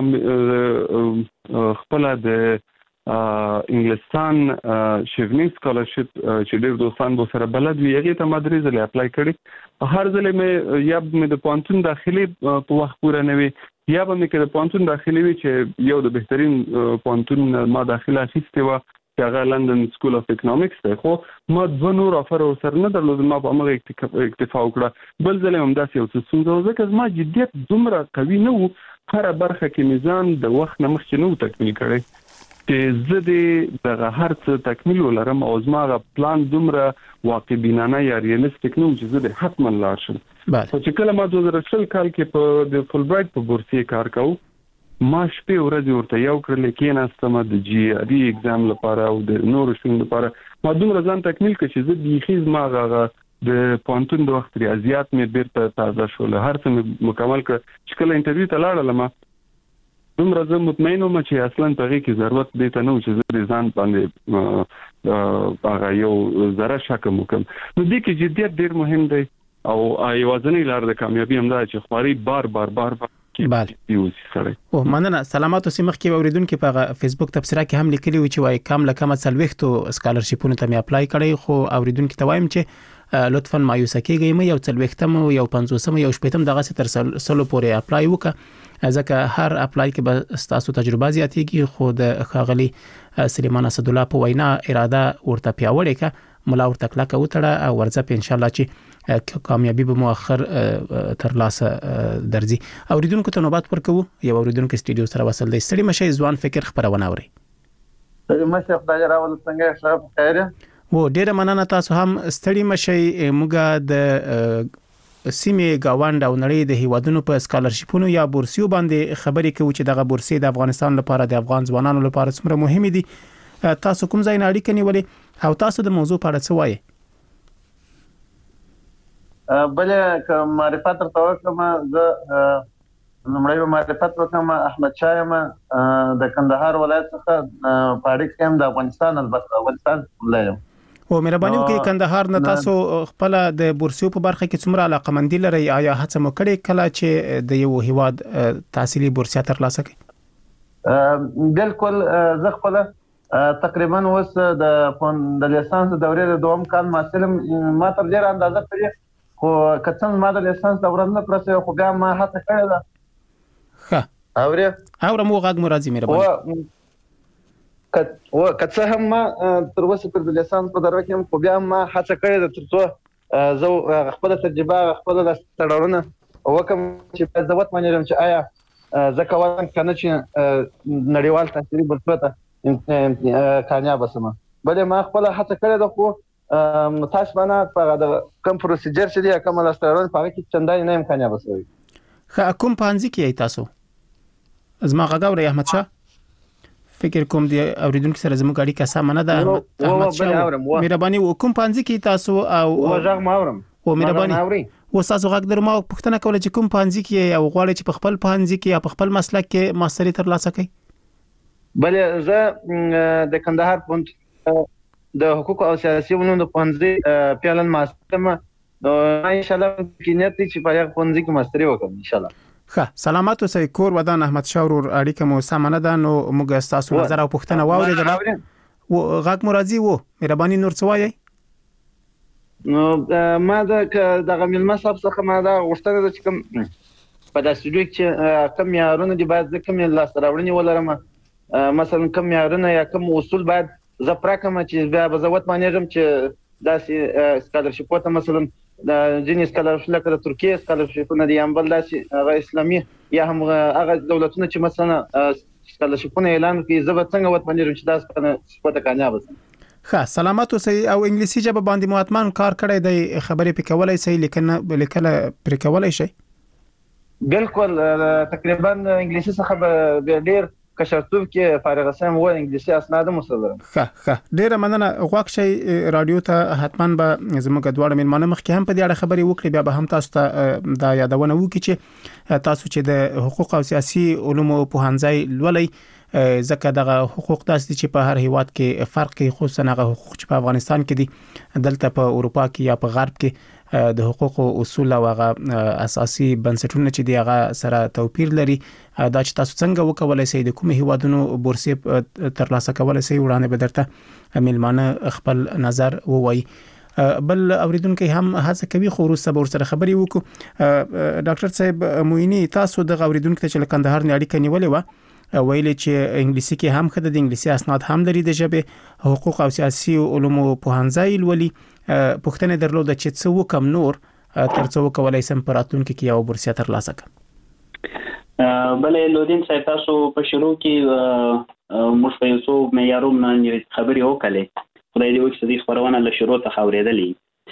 خپل د انګلستان شیفنینګ سکالرشپ چې ډېر دوستان به سره بلد وي هغه ته مدرسې له اپلای کړی. هر ځل مې یا مې د پوهنتون داخلي په وخت پوره نه وي یا به مې کې د پوهنتون داخلي وي چې یو د بهترین پوهنتون ما داخله اخیستې وه چې هغه لندن سکول اف اکنامکس دی، خو ما دوه نور افر ورسره نه درلود، ما په همغه اکتفا وکړه. بل ځل هم همداسې یو څه ستونزه وه ځکه زما جدیت دومره قوي نه و، هره برخه کې مې ځان د وخت نه مخکې نه و تکمیل کړی چې زه د دغه هر څه تکمیل ولرم او زما هغه پلان دومره واقع بینانه یا ریالستیک نه و چې زه د حتما لاړ شم. خو چې کله ما دوه زره شل کال کې په د فول برایټ په بورسي کار کوم، ما شپې ورځې ورته یو کړل کېناستم د جی ار ای ایگزام لپاره او د نورو شنو لپاره. ما دومره ځان تکمیل کړ چې زه بیخي زما هغه د پوهنتون د وخت ریاضیات مې بیرته تازه شول، هر څه مې مکمل کړ. چې کله انټرویو ته لاړم دومره زه مطمئن وم چې اصلا په هغې کې ضرورت دی ته نه و چې زه د ځان باندې هغه یو ذره شک وکړم. نو دې کې جدیت ډېر مهم دی او یوازینۍ لار د کامیابي همدا چې خواري بار بار بار بار بله او مننه. سلامات اوسې. مخکې اوریدونکو په فیسبوک تبصره کې هم لیکلي و چې وای کم لکه څلوېښتو سکالرشپونو ته مې اپلای کړی، خو اوریدونکو ته وایم چې لطفاً مایوس کېږئ مې، یو څلوېښتم یو پنځوسم یو شپږم دغه تر سلو پورې اپلای وکړه، ځکه هر اپلای کې به تاسو تجربه زیاتېږي. خو د ښاغلي سلیمان اسدالله په وینا اراده ورته پیاوړې کړه، ملا ورته کلکه وتړه او ورځه په ان شاء الله چې کامیابی به مؤخر تر لاسه درځي. اوریدونکو ته نوبت ورکوو. یو اوریدونکو استډیو سره وصل دی. ستړي مشه ځوان فکر خبرونه اوري. ستړي مشه خدای راول څنګه ښه خیر و. ډیره مننه تاسو هم ستړي مشه. موږ د سیمه گاوند او نړۍ د هیوادونو په سکالرشپونو یا بورسیو باندې خبرې کوي چې دغه بورسي د افغانستان لپاره د افغان ځوانانو لپاره څومره مهم دي. تاسو کوم ځای نه اړیکه نیولې او تاسو د موضوع په اړه څه وایي؟ بل کوم معرفت تر کوم زه نمړی معرفت وکم احمد شاه یم د کندهار ولایت څخه پاړې کوم د افغانستان البته افغانستان ولایم. او مهرباني وکړئ کندهار نه تاسو خپل د بورسیو په برخه کې څومره علاقمندي لرئ؟ آیا هڅه مو کړې کله چې د یو هیواد تحصیلي بورسیه ترلاسه کړئ؟ بالکل زه خپل تقریبا اوس د د لیسانس دورې د دوم کال محصلم، ما تر ډیره اندازه پرې خو کڅن ما د لیسانس دوره نه پرسه خو بیا ما هڅه کړې ده. ښه اوري اورم مو غږ مو راځي مهرباني. و کڅه هم ما تر اوسه پر د لیسانس په دروازه کې خو بیا ما هڅه کړې ده ترڅو زه خپل تجربه خپل د تړاورونه وکم چې په ضرورت باندې چې آیا زه کوم کنه چې نړیوال تحصیلي بورسه کامیاب شم. بل ما خپل هڅه کړې ده خو تاسو باندې په د کوم پروسیجر چې دی کوم لاسترون په کې چندای نه امکانیا بسوي. خا کوم پانځي کې تاسو ازما غاوري احمد شاه فکر کوم دی اوریدونکو سره زموږ اړیکه سمانه ده. احمد شاه مهرباني وکم پانځي کې تاسو او وژغ ماورم او مهرباني وساسو غږ درمو پښتنه کوله چې کوم پانځي کې او غواړي چې په خپل پانځي کې یا په خپل مسلک کې ماستری ترلاسه کړي. بل زه د کندهار پوند د حقوق او سیاسي علومو د پوهنځي پیلن ماستر ما ان شاء الله کې نیت چې په هغه پوهنځي کې ماستری وکړم ان شاء الله. ښه سلامات اوسئ. کور ودان احمد شاه ور اړیکه مو سمانه ده. نو موږ تاسو نظر او پوښتنه واوریدل او غږ مو راځي وو مهرباني نور څه وایي؟ نو ما د دغه ملما صاحب څخه ما دا غوښتنه ده چې کوم په داسې ډول چې کوم یارونه دی باید کوم لاس راوړنی ولرم، مثلا کوم یارونه یا کوم اصول باید زه پراکم چې بیا به زه وت مانېږم چې داسې سکالرشپ ته مثلا د جنې سکالرشپ لکه د ترکیه سکالرشپونه دي هم بل داسې هغه اسلامي یا هم هغه دولتونه چې مثلا سکالرشپونه اعلان کوي زه به څنګه وت مانېږم چې داسې سپته کامیاب شم. ښه سلامات اوسئ. او انګلیسي ژبه باندې مو اتمان کار کړی دی، خبرې پې کولای شئ لیکنه لیکله پرې کولای شئ؟ بالکل تقریبا انګلیسي څخه به ډېر کشرتوب کې فارغ سم و انګلیسي اسناد مسلم. ښه ښه ډیره مننه. غواړم چې رادیو ته حتما به زموږ دواړه مېلمانه مخکې هم په دې اړه خبرې وکړي، بیا به هم تاسو ته دا یادونه وکړي چې تاسو چې د حقوق او سیاسي علومو پوهنځی لولئ ځکه دغه حقوق داسې چې په هر هیواد کې فرق کوي، خصوصا هغه حقوق چې په افغانستان کې دي، دلته په اروپا کې یا په غرب کې د حقوق او اصول او هغه اساسي بنسټونه چې دی هغه سره توپیر لري. دا چې تاسو څنګه وکولای شئ د کوم هیوادونو بورسي ترلاسه کولای شئ، وړاندې به درته میلمانه خپل نظر ووایي. بل اوریدونکو هم هڅه کوي خو وروسته به ورسره خبرې وکړو. ډاکټر صاحب مویني، تاسو د اوریدونکو ته چې له کندهار نه اړیکه نیولې و، ویلي چې انګلیسي کې هم خدای د انګلیسي اسناد هم لري، د ژبې حقوق او سیاسي علومو پوهنځی لولي. پوښتنه درلوده چې څه وکم نور ترڅو وکولای سم په راتلونکي کې یو بورسیه ترلاسه کړم. بلې لودین صاحب، تاسو په شروع کې موږ په یو څو معیارونو خبرې وکړې، خدای دې وکړي چې خبرونه له شروع څخه اورېدلې.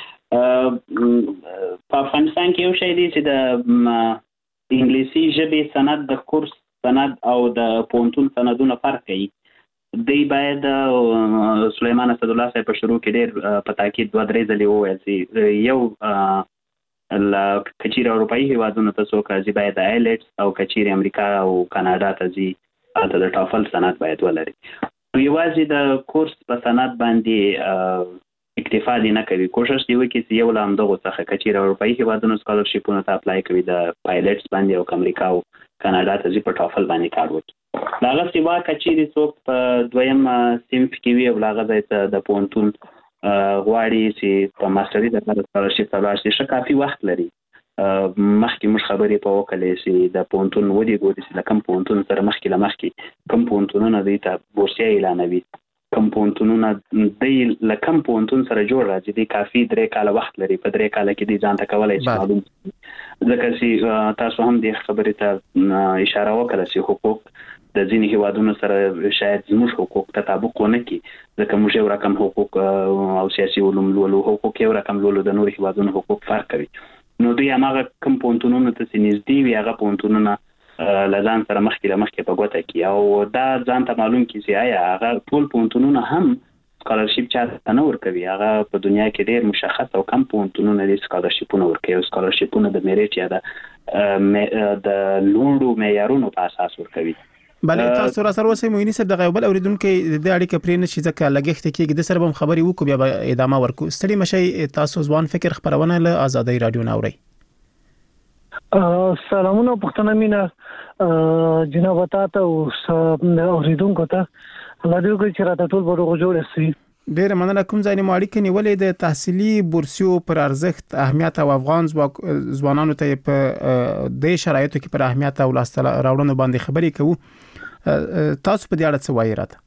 په افغانستان کې یو شی دی چې د انګلیسي ژبې سند د کورس سند او د پوهنتون سندونو فرق کوي. دی باید سلیمان اسدالله صاحب په شروع کې ډېر په تاکید دوه درې ځلې وویل چې یو له کچیر اروپایي هیوادونو ته څوک راځي باید د آیلټس او کچیر امریکا او کاناډا ته ځي هلته د ټافل سند باید ولري. یوازې د کورس په سند باندې اکتفا دي نه کوي، کوشش دی وکړي چې یو له همدغو څخه کچیر اروپایي هیوادونو سکالرشیپونو ته اپلای کوي، د پایلټس باندې او امریکا او کاناډا ته ځي په ټافل باندې کار وکړي. له هغه سوا که چیرې څوک په دویم صنف کې وي او له هغه ځای ته د پوهنتون غواړي چې په ماسټري دپاره سکالرشیپ ته ولاړ شي، ښه کافي وخت لري. مخکې موږ خبرې په وکړلې چې د پوهنتون ودې ګوري چې له کوم پوهنتون سره مخکې له مخکې کوم پوهنتونونه دوی ته بورسیه اعلانوي، کوم پوهنتونونه دوی له کوم پوهنتون سره جوړ راځي، دوی کافي درې کاله وخت لري. په درې کاله کې دوی ځان ته کولی شي معلوم، ځکه چې تاسو هم دې خبرې ته اشاره وکړه چې حقوق د ځینې هیوادونو سره شاید زموږ حقوق تطابق ونه کړي، ځکه موږ یو رقم حقوق او سیاسي علوم لولو، حقوق یو رقم لولو، د نورو هیوادونو حقوق فرق کوي. نو دوی هماغه کوم پوهنتونونو ته چې نږدې وي هغه پوهنتونونه له ځان سره مخکې له مخکې په ګوته کړي او دا ځان ته معلوم کړي چې آیا هغه ټول پوهنتونونه هم سکالرشیپ چاته نه ورکوي. هغه په دنیا کې ډېر مشخص او کم پوهنتونونه دي سکالرشیپونه ورکوي، او سکالرشیپونه د میریټ یا د لوړو معیارونو په اساس ورکوي. بله، تاسو را سره اوسئ مویني صاحب. دغه بل اوریدونکو د اړیکه پرې نه شي ځکه لګښت کېږي، د سره به خبرې وکړو بیا به ادامه ورکړو. ستړي مشئ، تاسو ځوان فکر خبرونه له آزادۍ رادیو نه اورئ. سلامونه پښتنه مینا جناب تاسو او اوریدونکو ته الله دې وکړي چې راته ټول به جوړ شي. ډېر مننه. کوم ځای نه اړیکه نیولې د تحصیلي بورسیو پر ارزښت اهمیت او افغان ځوانانو ته په دې شرایطو کې پر اهمیت او لاسته راوړنو باندې خبرې کوو. تاسو په دې اړه څه وایي راته؟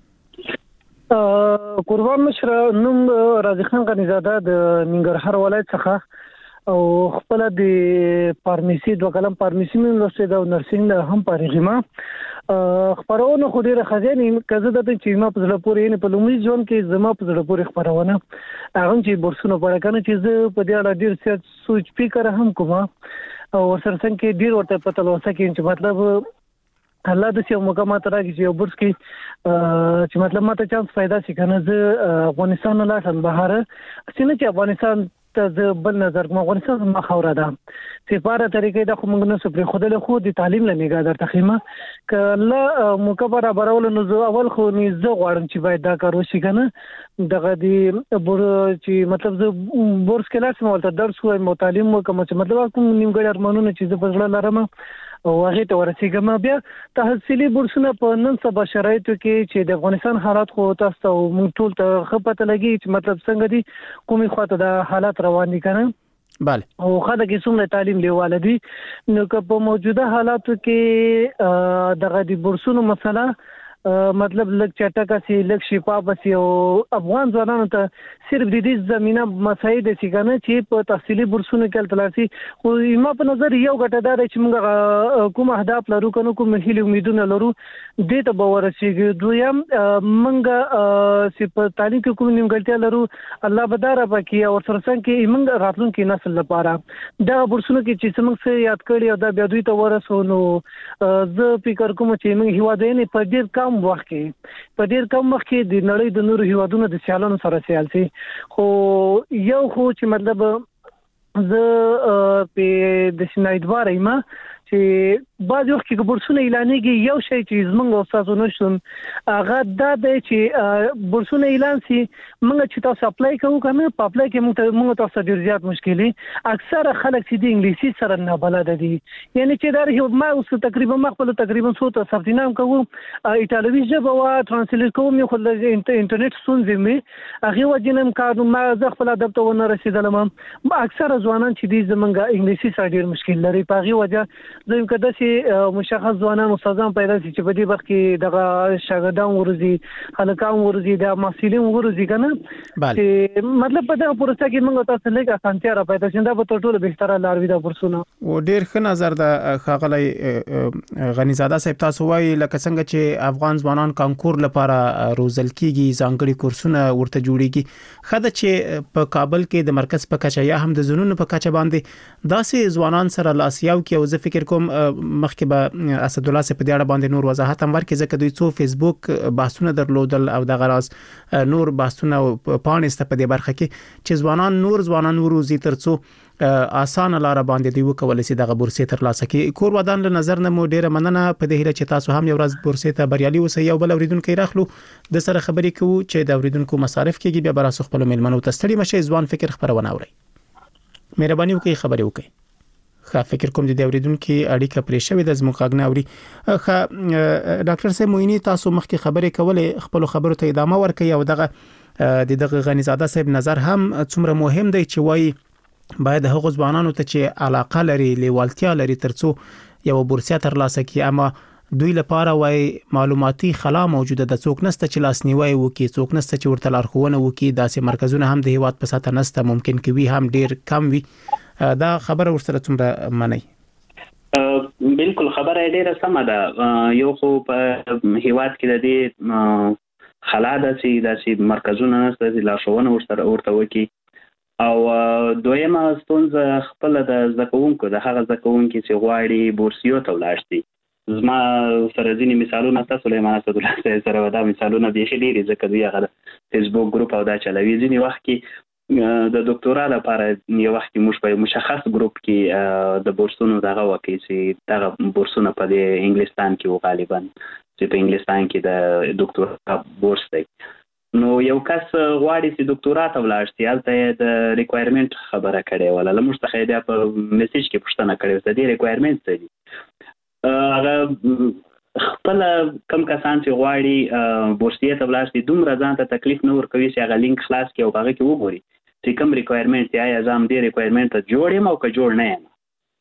قربان مشر نوم راضي خان غنیزاده د ننګرهار ولایت څخه او خپل د فارمیسي دوه کلم فارمیسي مې لوستې ده او نرسینګ هم پارېږم. خبرونه خو ډېره خزانې کزه د چې ما په زړه پورې نه په لومړي ځوان کې زما په زړه پورې خبرونه هغه چې بورسونه پړه کنه چې زه په دې اړه ډېر څه سوچ فکر هم کوم او سره څنګه ډېر ورته پته لوسه کې چې مطلب الله د څو موقع ماته راځي چې بورس کې چې مطلب ماته چانس پیدا شي کنه زه افغانستان نه لاړم بهر څنګه چې افغانستان ته بل نظر کوم. افغانستان ما خوره ده چې په اړه طریقې د خو موږ نه سپری خو د خو د تعلیم لنیګا در تخیمه کله موقع برابرول نو زه اول خو نه زه غواړم چې باید دا کار وشي کنه دغه دی بور چې مطلب زه بورس کې لاسم ولته درس وایم او تعلیم وکم چې مطلب کوم نیمګړی ارمانونه چې زه په ځړه لرم او هغه ته ورسېږم. بیا تحصیلي بورسونه په نن سبا شرایطو کې چې د افغانستان حالات خو تاسو موږ ټول ته خپته لګي چې مطلب څنګه دي کومي خواته د حالات روان دي کنه. بله، او خاله کې څومره تعلیم لیواله دي نو که په موجوده حالاتو کې دغه د بورسونو مسله مطلب لک چټکه سي لک شفاف سي او افغان ځوانانو ته صرف د دې زمينه مسایل دي چې چې په تحصیلي بورسونو کې تلاسي خو ما په نظر یو غټدار چې موږ کوم اهداف لرو کنه کوم هیله امیدونه لرو دې ته به ورسېږو. دویم موږ چې په تعلیم کې کوم نیمګړتیا لرو الله بداره پکې او سره څنګه کې موږ راتلونکي نسل لپاره دا بورسونو کې چې موږ څه یاد کړی او دا بیا دوی ته ورسو نو زه فکر کوم چې موږ هیوادونه په ډیر کم وخت کې په ډیر کم وخت کې د نړۍ د نورو هیوادونو د سیالانو سره سیال شي. خو یو خو چې مطلب زه په د سنایدوار ایمه چې بعض وخت کې بورسونه اعلانېږي یو شی چې زمونږ استادو نشون هغه دا دی چې بورسونه اعلان سي موږ چې تاسو اپلای کوو کنه په اپلای کې موږ موږ تاسو ډیر زیات مشکلي اکثره خلک چې د انګلیسي سره نه بلد دي یعنی چې دا یو ما اوس تقریبا مخبل تقریبا څو ته ثبتنام کوو ایتالوي ژبه وا ترانسلیټ کوم یو خل انټرنیټ ستونزې مې هغه وجنم کار ما زه خپل ادب ته ونه رسیدلم اکثره ځوانان چې دي زمونږ انګلیسي سره ډیر مشکل لري په هغه وجه زه کده چې مشخص ځوانان استادان پیدا شي چې په دې وخت کې دغه شاګردان ورزي خلکان ورزي د مسؤلین ورزي کنه چې مطلب په دغه پروسه کې موږ تاسو لږه اسانتیا را پیدا شنده په ټولو بهتره لار وي دا پرسونه و ډیر ښه نظر د خاغلی غنیزاده صاحب تاسو وایي لکه څنګه چې افغان ځوانان کانکور لپاره روزل کیږي ځانګړي کورسونه ورته جوړیږي خدای چې په کابل کې د مرکز په کچه یا هم د زونونو په کچه باندې داسې ځوانان سره لاسیاو کې او زه فکر کوم مخکې به اسد الله صاحب په دې اړه باندې نور وضاحت هم ورکړي ځکه دوی څو فیسبوک بحثونه درلودل او د غراز نور بحثونه پانسته په دې برخه کې چې ځوانان نور ځوانان وروزي ترڅو آسان لار باندې دی وکول سي دغه بورسي تر لاسه کې کور ودان له نظر نه مو ډیره مننه په دې هیله چې تاسو هم یو ورځ بورسي ته بریالي اوسئ یو بل اوریدونکو راخلو د سره خبرې کوو چې د اوریدونکو مصارف کېږي بیا براسو خپل ملمنو تستړي مشه ځوان فکر خبرونه اوري مهرباني وکړئ خبرې وکړئ خا فکر کوم د اوریدونکو اړیکه پرې شوې د زموږ غږ نه اوري خا ډاکټر سه موینی تاسو مخکې خبرې کولې خپل خبرو ته ادامه ورکړئ او دغه د دغه غنیزاده صاحب نظر هم څومره مهم دی چې وایي باید هغه ځوانانو ته چې علاقه لري لیوالتیا لري ترڅو یو بورسیا تر لاسه کی اما دوی لپاره وای معلوماتي خلا موجوده د څوک نسته چې لاسنیوي وکي څوک نسته چې ورته لارښوونه وکي داسې مرکزونه هم د هیواد په ساته نسته ممکن کوي هم ډیر کم وي دا خبره ورسره څومره منئ بالکل خبره ډیره سمه ده یو خو په هیواد کې د دې خلا داسې داسې مرکزونه نسته چې لارښوونه ورسره ورته وکي او دویمه ستونزه خپل د زکونکو د هغه زکونکو چې غواړي بورسیو ته ولاړ شي زما سره ځینې مثالونه تاسو سليمان اسد الله سره ودا مثالونه به خېری ځکه دوی هغه فیسبوک ګروپ او دا چلوي ځینې وخت کې د ډاکټورا لپاره یو وخت موږ په مشخص ګروپ کې د بورسونو دغه وکي چې دغه بورسونه په انګلستان کې غالبا چې په انګلستان کې د ډاکټورا بورس دی نو یو کس غواړي چې ډاکټورا ته ولاړ شي هلته د ریکوایرمنت خبره کړي ولا لمر څخه بیا په میسج کې پوښتنه کړي چې د ریکوایرمنت څه دي هغه خپل کم کسان چې غواړي بورسیه ته ولاړ شي دومره ځان ته تکلیف نه ورکوي چې هغه لینک خلاص کړي او هغه کې وګوري چې کوم ریکوایرمنت یا ځم دې ریکوایرمنت ته جوړ یم او که جوړ نه یم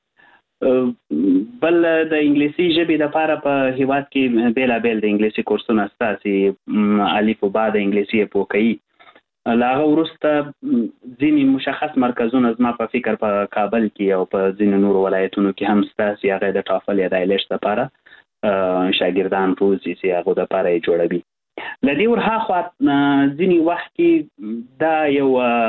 بل د انګلیسي ژبې لپاره په هیواد کې بیل بیل د انګلیسي کورسونه ستاسي الف او با د انګلیسي په کوي لاغه ورسته ځینې مشخص مرکزونه زما په فکر په کابل کې او په ځینې نور ولایتونو کې هم ستاسي هغه د ټافل یا د ایلټس لپاره شاګردان پوزي چې هغه د لپاره جوړوي لدی ورها خو ځینې وخت کې دا یو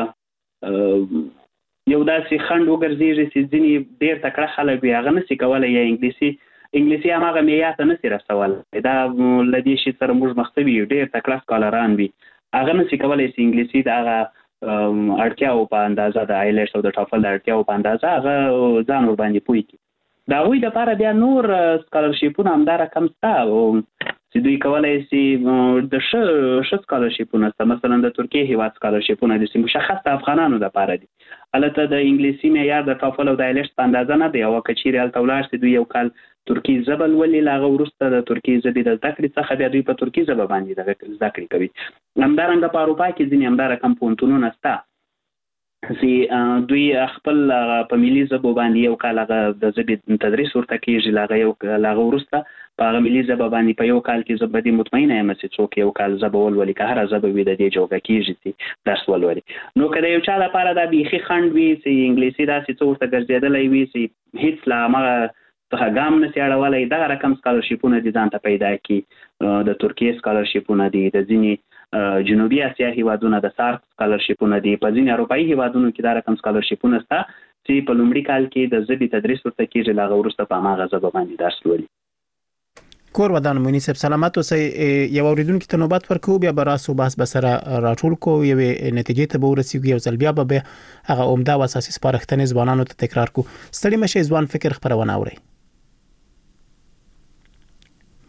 یو داسې خند وګرځي چې ځینې ډېر تکړه خلک وي هغه نشي کولای یا انګلیسي انګلیسي هغه معیار ته نشي رسول دا لدی شي سره موږ مختوي ډېر تکړه سکالران وي هغه نشي کولای چې انګلیسي دا اړتیاو په اندازه د آیلټس او د ټافل د اړتیاو په اندازه هغه ځان ور باندې پوي کی دا وی د لپاره بیا نور سکالرشیپونه هم دا رقم ستا او چې دوی کولای شي د ش ش سکالرشیپونه مثلا د ترکیه هیواد سکالرشیپونه د مشخص د افغانانو لپاره دي البته د انګلیسي معیار د ټافل او د آیلټس په اندازه نه دی او کچیر ال تولار چې دوی یو کال ترکی زبل ولې لاغه ورسته د ترکی زبې د ذکر څخه بیا دوی په ترکی زبه باندې د ذکر کوي همدارنګه په اروپا کې ځینې همدار کم پونتونونه ستا سي دوی خپل په ملي زبه باندې یو کال د زبې تدریس ورته کیږي لاغه یو لاغه ورسته په ملي زبه باندې په یو کال کې زبه دي مطمئنه یم چې څوک یو کال زبه ولولي که هر زبه وي د دې جوګه کیږي چې درس ولولي نو کله یو چا لپاره دا بيخي خند وي چې انګلیسي دا چې څو ورته ګرځیدلای وي چې هیڅ لا ما څخه ګام نه سیاړولای دا رقم سکالرشیپونه دي ځان ته پیدا کی د ترکیه سکالرشیپونه دي د ځینی جنوبي اسیا هیوادونو د سارک سکالرشیپونه دي په ځینې اروپایي هیوادونو کې دا رقم سکالرشیپونه شته چې په لومړي کال کې د ژبې تدریس ورته کېږي لا وروسته په هغه ژبه باندې درس لولي کور ودان منیسب سلامات اوسئ یو اوریدونکو ته نوبت ورکو بیا براسو بحث بسره راټول کو یو نتیجې ته به ورسیږو یو ځل بیا به هغه عمده او اساسي سپارښتنې ځوانانو ته تکرار کو ستړي مشه ځوان فکر خبرونه اوري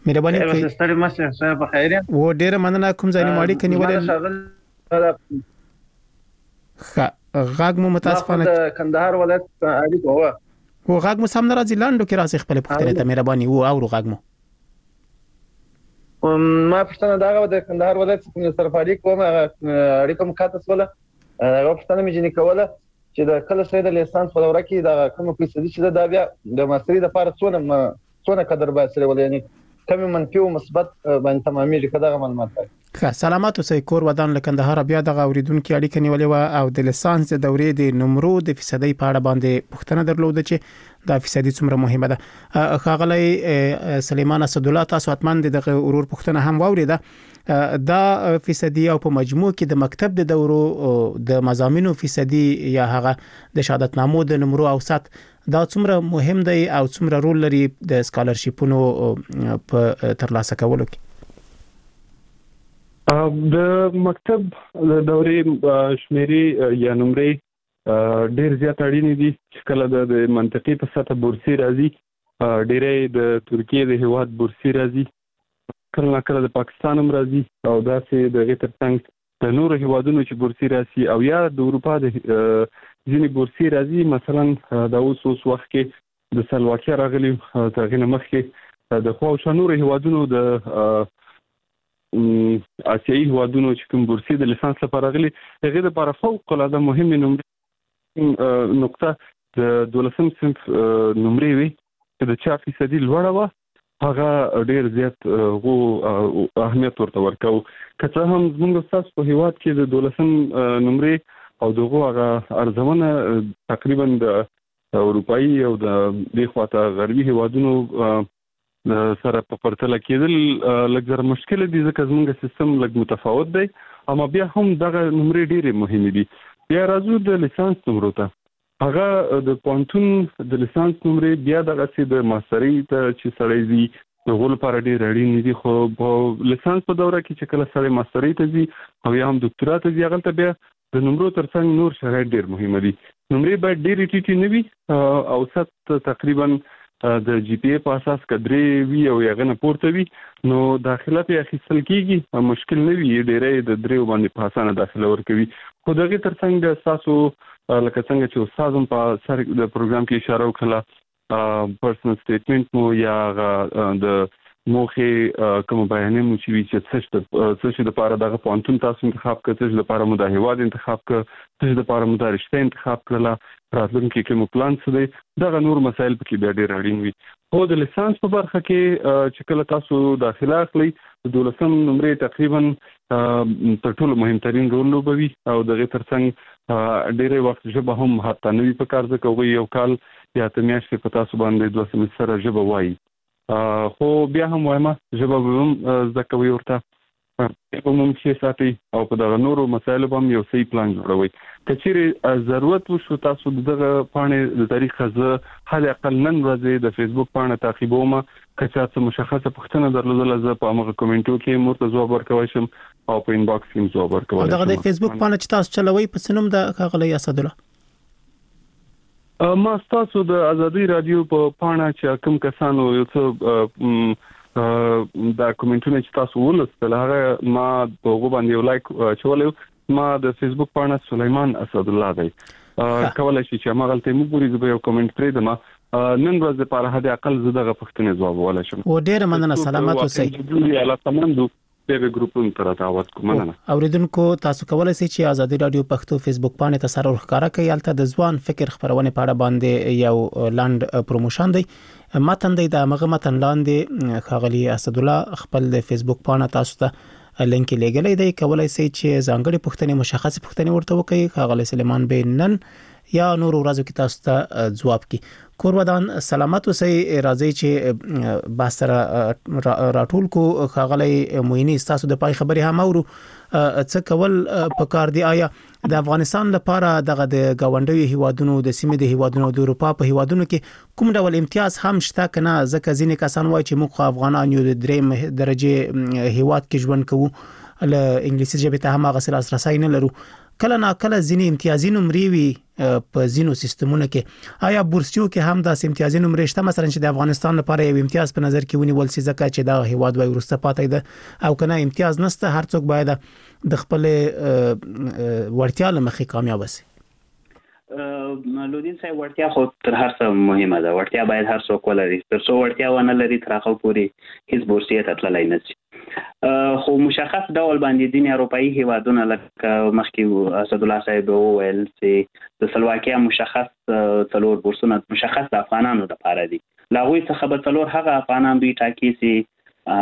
مهرباني وکړئ. ستړي مشه صاحب په خیر و ډیره مننه. کوم ځای نه ماړي کني ولې ښه غاګ مو متاسفانه د کندهار ولایت اړیکه و و غاګ مو سم نه راځي لاندو کې راځي خپل پختره ته مهرباني و او غاګ مو ما پښتنه داغه د کندهار ولایت څخه سرفاري کوم اړیکه مکاتس ولا هغه پښتنه مې جنې کوله چې د کله سره د لیسانس په دوره کې دا کوم فیصدي چې دا بیا د ماستری د فارغ څونه څونه قدر به سره ولې نه کم منفي او مثبت باندې تمامي کده معلومات ده. ښه سلامات اوسئ. کور ودان له کندهار بیا د اوریدونکو اړیکه نیولې و او د لیسانس د دورې د نمرو د فیصدي په اړه باندې پوښتنه درلوده چې دا فیصدي څومره مهمه ده. ښاغلی سلیمان اسد الله تاسو اتمن د ورور پوښتنه هم واوریده. دا فیصدي او په مجموع کې د مکتب د دورو د مضامینو فیصدي یا هغه د شهادتنامو د نمرو اوسط دا څومره مهم دی او څومره رول لري د سکالرشیپونو په ترلاسه کولو کې؟ د مکتب د دورې شمیرې یا نمرې ډېر زیات اړین دي چې کله د منطقي په سطح بورسي راځي ډېرې د ترکیه د هیواد بورسي راځي کله کله د پاکستان هم راځي او داسې د غیر څنګ د نورو هیوادونو چې بورسي راځي او یا د اروپا د ځینې بورسي راځي مثلا د اوس اوس وخت کې د سلواکیا راغلي ترغه مخکې د خو شنور هیوادونو د آسیایي هیوادونو چې کوم بورسي د لیسانس لپاره راغلي هغه د لپاره فوق العاده مهمه نقطه د دولسم صنف نمرې وي چې د چا فیصدي لوړه و هغه ډیر زیات غو اهمیت ورته ورکاو. که هم موږ تاسو په هیواد کې د دولسم نمرې او دغه هغه ارزونه تقریبا د اروپאי او د دغه غربي هیوادونو سره په پرتله کېدل لږ مشکل دي ځکه زموږ سیستم لږ متفاوت دی اما بیا هم دغه نمرې ډېرې مهمې دي. بیا راځو د لیسانس نمرو ته. هغه د پونتون د لیسانس نمرې بیا دغه چې د ماسترۍ ته چې سړی زی د غول لپاره ډېر اړین دي خو په لیسانس په دوره کې چې کله سړی ماسترۍ ته زی او یا هم ډاکټرا ته زی هغه ته بیا د نمرو ترڅنګ نور شرایط ډېر مهم دي. نمرې باید ډېرې ټیټې نه وي او ست تقریبا د جی پی ای په اساس کډري وی او یغه نه پورته وي نو داخله په اخیستل کېږي مشکل نه وي ډېرې د دریو باندې په اسانه داخله ورکوي. خو دغه ترڅنګ تاسو لکه څنګه چې استادم په سر د پروګرام کې اشاره وکړه پرسنل سټیټمنټ مو یا د موخه کوم بیانې مو چې چې څه څه د لپاره دغه پونتون تاسو انتخاب کړئ چې د لپاره مو د هیواد انتخاب کړئ چې د لپاره مو د رشتې انتخاب کړل راتلونکي کې مو پلان څه دی دغه نور مسایل پکې بیا ډېر اړین وي. خو د لیسانس په برخه کې چې کله تاسو داخله اخلي د دولسم نمرې تقریبا تر ټولو مهمترین رول لوبوي او دغه ترڅنګ ډېر وخت ژبه هم حتی نوې په کار ځکه وي یو کال یا ته میاشتې په تاسو باندې دوه سمستر ژبه وایي خو بیا هم وایم ژبه هم زده کوي ورته په موږ کې ساتي او په دغه نورو مسایلو باندې یو صحیح پلان جوړوي. کچېرې ضرورت وشو تاسو دغه پاڼې د تاریخ زه حد اقل نن ورځې د فیسبوک پاڼه تعقیبوم که څه مشخصه پوښتنه درلودل زه په هغه کومنټو کې مرته ځواب ورکوي شم او په انباکس کې ځواب ورکوي. دغه د فیسبوک پاڼه چې تاسو چلوي په سنوم د ښاغلی اسد الله ما تاسو د ازادي رادیو په پاڼه چې کوم کسانو یو څه دا کومنټونه چې تاسو ولوستل هغه ما په غو باندې یو لایک چولې ما د فیسبوک پاڼه سلیمان اسد الله دی کولای شي چې ما غلطه مو ګوري زه یو کومنټ پرې دم نن ورځ لپاره هدا اقل زه دغه پښتنې ځواب ولای شم. و ډېر مننه سلامات اوسئ. الله تمندو په ګروپونو تر تاوت کوم نه اوریدونکو تاسو کولای شئ چې ازادي رادیو پښتو فیسبوک باندې تاسو ښکارا کوي البته د ځوان فکر خبرونه په اړه باندې یو لاند پروموشن دی متن دی د مغه متن لاندې ښاغلی اسد الله خپل د فیسبوک باندې تاسو ته لینک لګلې دی کولای شئ چې ځانګړي پوښتنې مشخصه پوښتنې ورته وکړي ښاغلی سلیمان به نن یا نور ورځو کې تاسو ته جواب کی. کور ودان سلامت اوسئ. راځي چې باسره راټول کو ښاغلی موینی تاسو د پای خبري هم اورو څه کول په کار دی آیا د افغانستان لپاره دغه د گاونډي هیوادونو د سیمې د هیوادونو د اروپا په هیوادونو کې کوم ډول امتیاز هم شته کنه ځکه ځینې کسان وایي چې موږ افغانان یو د دریم درجه هیواد کې ژوند کوو له انګلیسي ژبې ته هم هغه لاسرسي نه لرو کله نا کله ځینې امتیازي نمرې وي په ځینو سیستمونو کې آیا بورسیو کې هم د امتیازي نمرې شته مثلا چې د افغانستان لپاره یو امتیاز په نظر کې ونیول سي ځکه چې دا هیواد وای ورسته پاتې ده او کنه امتیاز نشته هر څوک باید د خپل ورتیا لمخې کامیاب شي لودین صاحب ورتیا خو تر هر څه مهمه ده ورتیا باید هر څوک ولري تر څو ورتیا ونه لري تر هغه پورې هیڅ بورسیه تطلع نه شي خو مشخص ډول باندې دین اروپאי هیوادونه لکه مخکې اسد الله صاحب وویل چې د سلواکیا مشخص څلور بورسونه مشخص د افغانانو لپاره دي لاغوي څخه به څلور هغه افغانان دوی ټاکي چې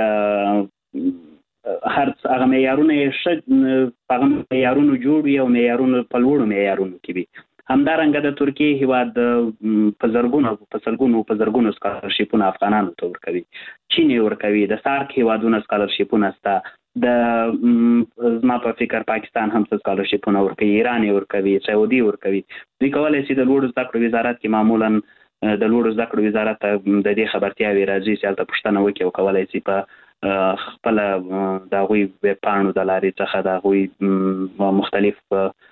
هغه هر هغه معیارونه یې هغه معیارونه جوړ او معیارونه په لوړو معیارونو کې وي همدارنګه د ترکیه هیواد په زرګونو په سلګونو په زرګونو سکالرشیپونه افغانانو ته ورکوي چین ورکوي د سارک هیوادونو سکالرشیپونه ستا د زما په فکر پاکستان هم سکالرشیپونه ورکوي ایران ورکوي سعودي ورکوي دوی کولای شي د لوړو زده کړو وزارت کې معمولا د لوړو زده کړو وزارت د دې خبرتیاوي راځي چې هلته پوښتنه وکړي او کولای شي په خپل د غوي ویب پاڼو د لارې څخه د غوي مختلف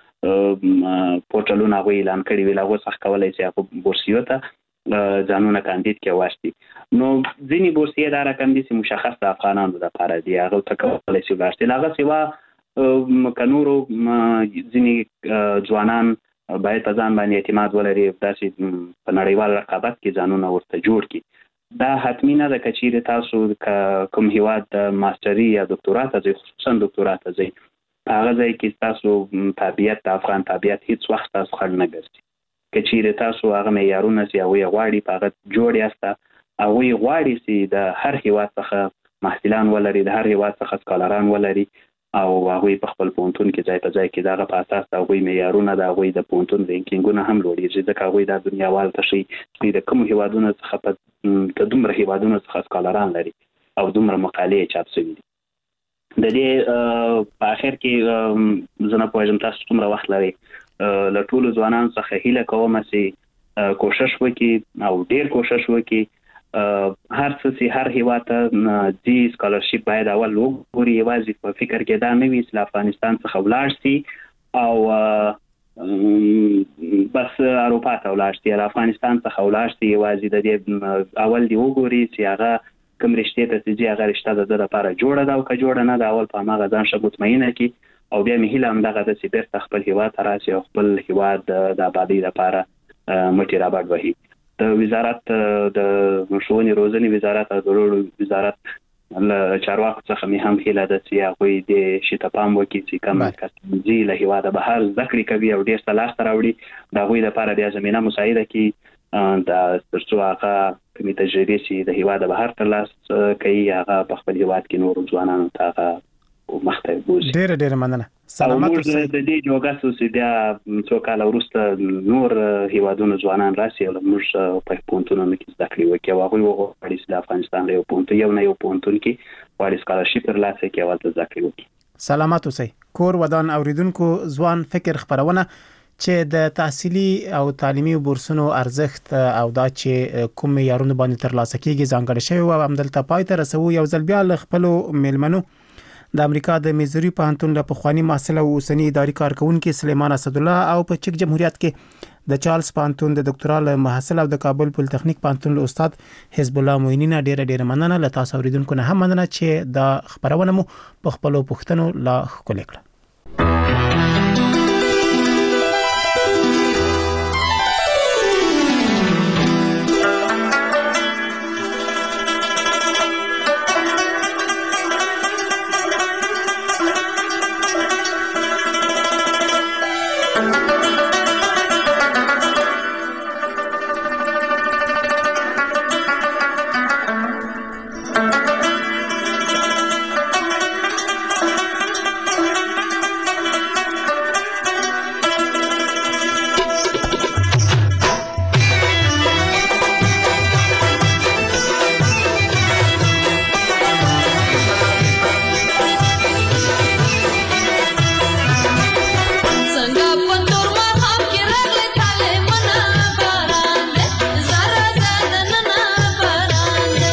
پورټالونه غوي اعلان کړي ویل هغه څخه کولای شي په بورسیو ته ځانونه کاندید کې واشتي نو ځینی بورسیه دا رقم دي چې مشخص د افغانانو لپاره دي هغه ته کولای شي واشتي هغه سیوا کنورو ځینی ځوانان باید په ځان باندې اعتماد ولري داسې په نړیوال رقابت کې ځانونه ورته جوړ کړي دا حتمی نه ده چې تاسو کوم هیواد د ماستری یا دکتورات ته خصوصا دکتورات ته ځئ هغه ځای کې تاسو طبيعت د افغان طبيعت هیڅ وخت تاسو خړ نه ګرځي کچېره تاسو هغه معیارونه چې هغه غواړي په هغه جوړ یاسته هغه غواړي چې د هر هیواد څخه محصلان ولري د هر هیواد څخه سکالران ولري او هغه په خپل پونتون کې ځای په ځای کې دغه په اساس د هغه معیارونه د هغه د پونتون رینکینګونه هم لوړیږي ځکه هغه د دنیاوال تشي د کوم هیوادونو څخه په د دومره هیوادونو څخه سکالران لري او دومره مقالې چاپ شوي دي د دې په اخر کې زنه پوهیږم تاسو څومره وخت لري له ټولو ځوانانو څخه هیله کوم چې کوشش وکړي او ډیر کوشش وکړي هر څه چې هر هیواد ته دي سکالرشپ باید اول وګوري یوازې په فکر کې دا نه وي چې افغانستان څخه ولاړ شي او بس اروپا ته ولاړ شي افغانستان څخه ولاړ شي یوازې د دې اول دی وګوري چې هغه کوم رشته ته چې هغه رشته د لپاره جوړه ده او که جوړه نه ده اول په هغه ځان شه مطمئنه کی او بیا مې هیله هم دغه چې بیرته خپل هیواد ته راشي او خپل هیواد د آبادی لپاره مټی رابط وهي د وزارت د ښوونې روزنې وزارت او د لوړو وزارت له چارواکو څخه مې هم هیله ده چې هغوی د شي ته پام وکړي چې کوم کس ځي له هیواده بهر زده کړې کوي او ډېر څه لاسته راوړي د هغوی لپاره بیا زمینه مساعده کړي د تر څو هغه کومې تجربې چې د هیواده بهر ترلاسه کوي هغه په خپل هیواد کې نورو ځوانانو ته هغه مخته بوځي ډېره ډېره مننه سلامات اوسئ د دې جوګه چې بیا څو کال وروسته نور هیوادونو ځوانان راشي او موږ په پونتونو کې زده کړې وکړو او هغوی وغواړي چې د افغانستان له یو پونتون یو نه یو پونتون کې غواړي سکالرشپ ترلاسه کړي او هلته زده کړې وکړي سلامات اوسئ کور ودان اوریدونکو ځوان فکر خبرونه چې د تحصیلي او تعلیمي بورسونو ارزښت او دا چې کوم معیارونه باندې ترلاسه کیږي ځانګړي شوی او همدلته پای ته رسو یو ځل بیا له خپل میلمنو د امریکا د میزوري پوهنتون له پخوانی محصل او اوسنی اداري کارکونکو سلیمان اسد الله او په چک جمهوریت کې د چارلز پوهنتون د ډاکټرال محصل او د کابل پول تخنیک پوهنتون له استاد حزب الله معینی نه ډیره ډیره مننه له تاسو اوریدونکو نه هم مننه چې د خبرونه مو په خپل پوښتنو لا خپل کړل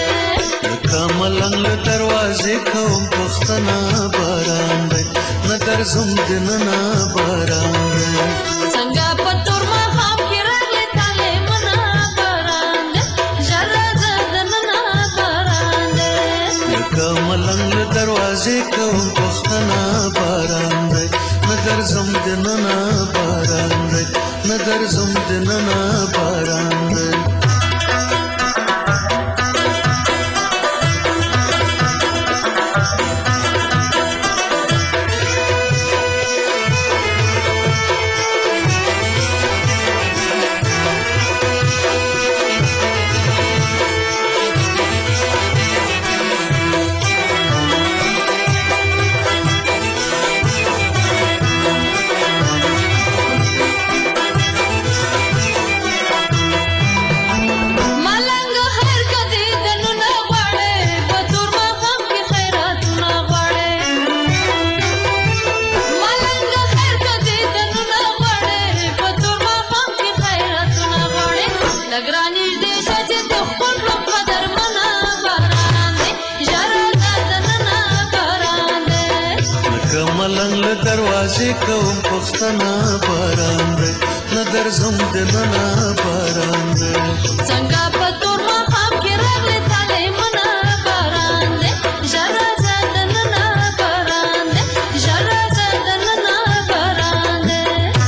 ملنګ دروازې کوم پښتنه باران دی نه د درځم دننه باران دی څنګه په تور ماښام کې راغلی تالی منا باران دی ژر راځه دننه باران دی لکه ملنګ له دروازې کوم پوښتنه باران دی نه درځم دننه باران دی نه درځم دننه باران دی دروازې کوم پښتنه باران دی نه درځم دننه باران دی څنګه په تور ماښام کې راغلی تالی منا باران دی ژر راځه دننه باران دی ژر راځه دننه باران دی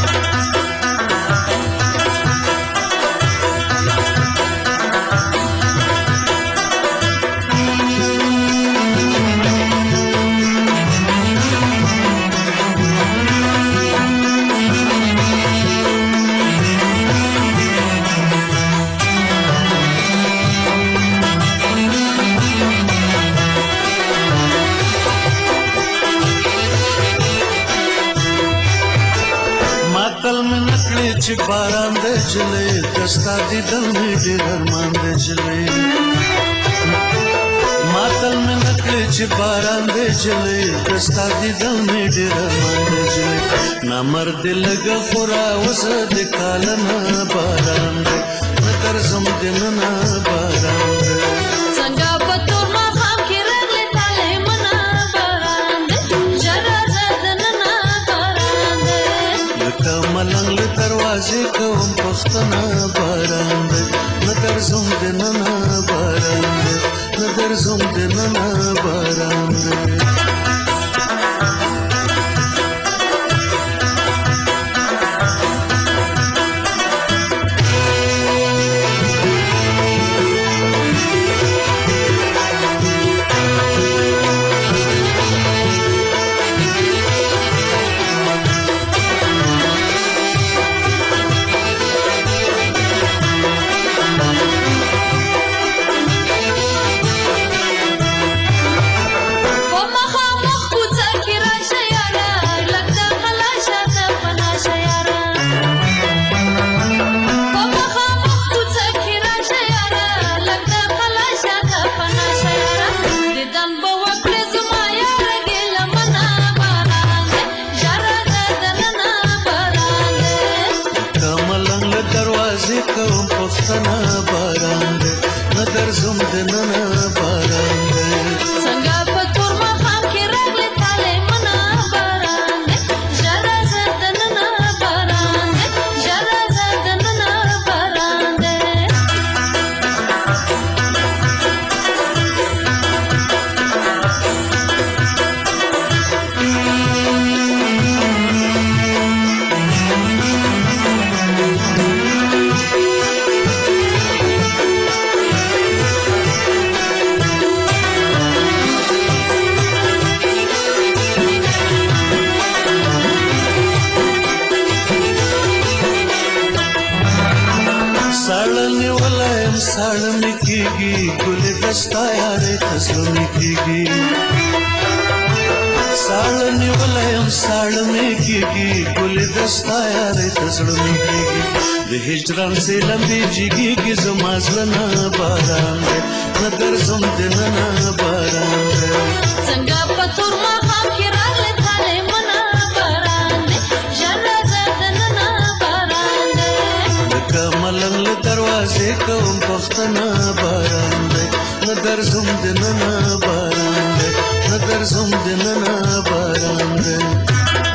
چې باران د جلې دستا دیدل مې ډېر ارمان د جلې ماتل مې نکړې چې باران د جلې دستا دیدل مې ډېر ارمان د جلې نامرد لګه خورا وسه د کالنه باران دی نه درځم دننه باران دی څنګه په تور ماښام کې راغلی تالی منا باران دی ژر راځه دننه باران دی لکه ملنګ له دروازې کوم پښتنه باران دی نه درځم دننه باران دی نه درځم دننه باران دی کوم پښتنه باران دی نه درځم دننه باران دی څنګه په تور ماښام کې راغلی تالی منا باران دی ژر راځه دننه باران دی ژر راځه دننه باران دی साड़ में कीगी गुल दस्ता यारे तस्लो में कीगी साड़ निवलयम साड़ में कीगी गुल दस्ता यारे तस्लो में कीगी द हिजरन से लंबी जिगी की जमाजलना बारान न दर्जम दिनना बारान संगा पतुर मखाम की रागले थाले मना बारान जरा जदनना बारान कमलंग दरवाजे कौम पख्तना बारान न दर्जम दिनना बारान न दर्जम दिनना बारान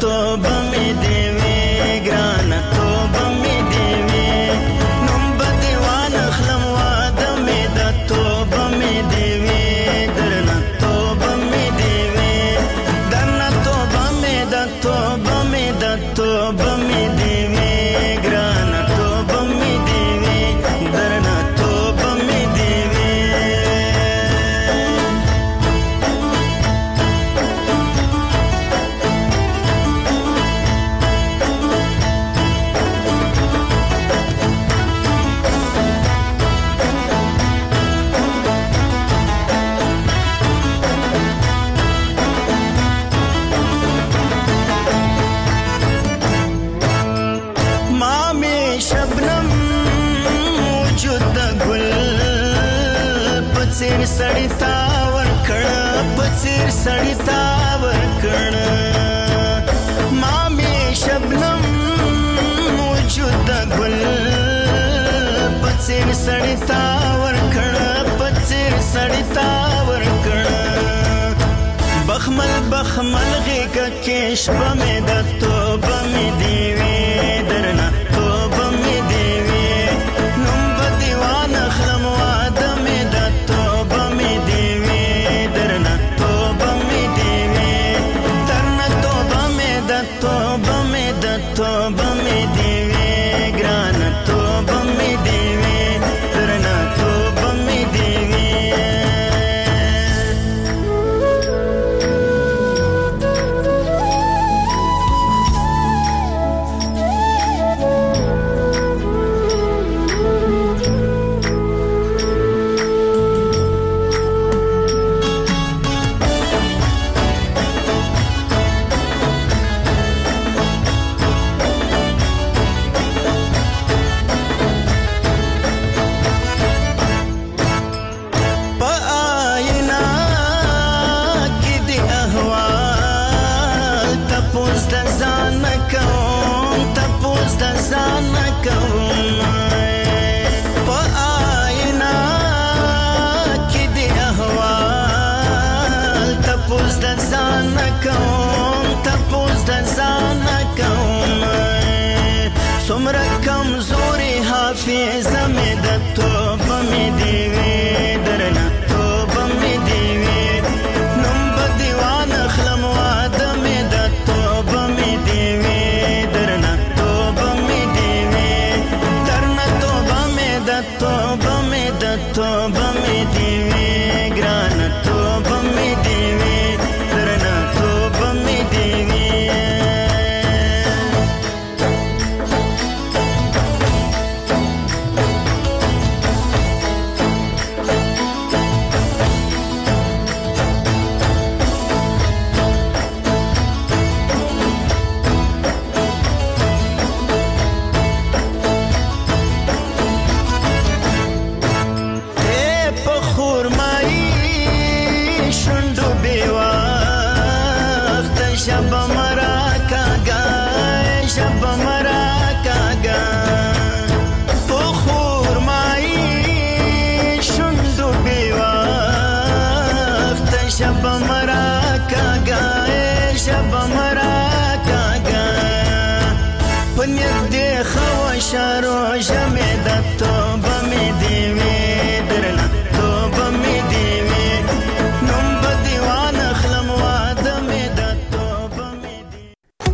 توبه مې دې وې ګرانه توبه مې دې وې نوم به دې وانخلم واده مې ده توبه مې دې وې درنه توبه مې دې وې درنه توبه مې ده توبه مې ده توبه مې دې وې ګرانه توبه مې دې وې درنه توبه مې دې وې پڅیر سړی تا ورکړ پڅیر سړی تا ورکړ ما می شبنم وجود ګل پڅیر سړی تا ورکړ پڅیر سړی تا ورکړ بخمل بخمل غیګ کې شپه مې د توبه مې دی وې درنه توبه مې دی وې نوم به دیوان خلم واده مې د توبه مې دی وې درنه توبه مې دی وې درنه توبه مې د توبه مې د توبه مې دی وې ګرانه توبه مې دی وې درنه توبه مې دی وې تپوس د ځان کوم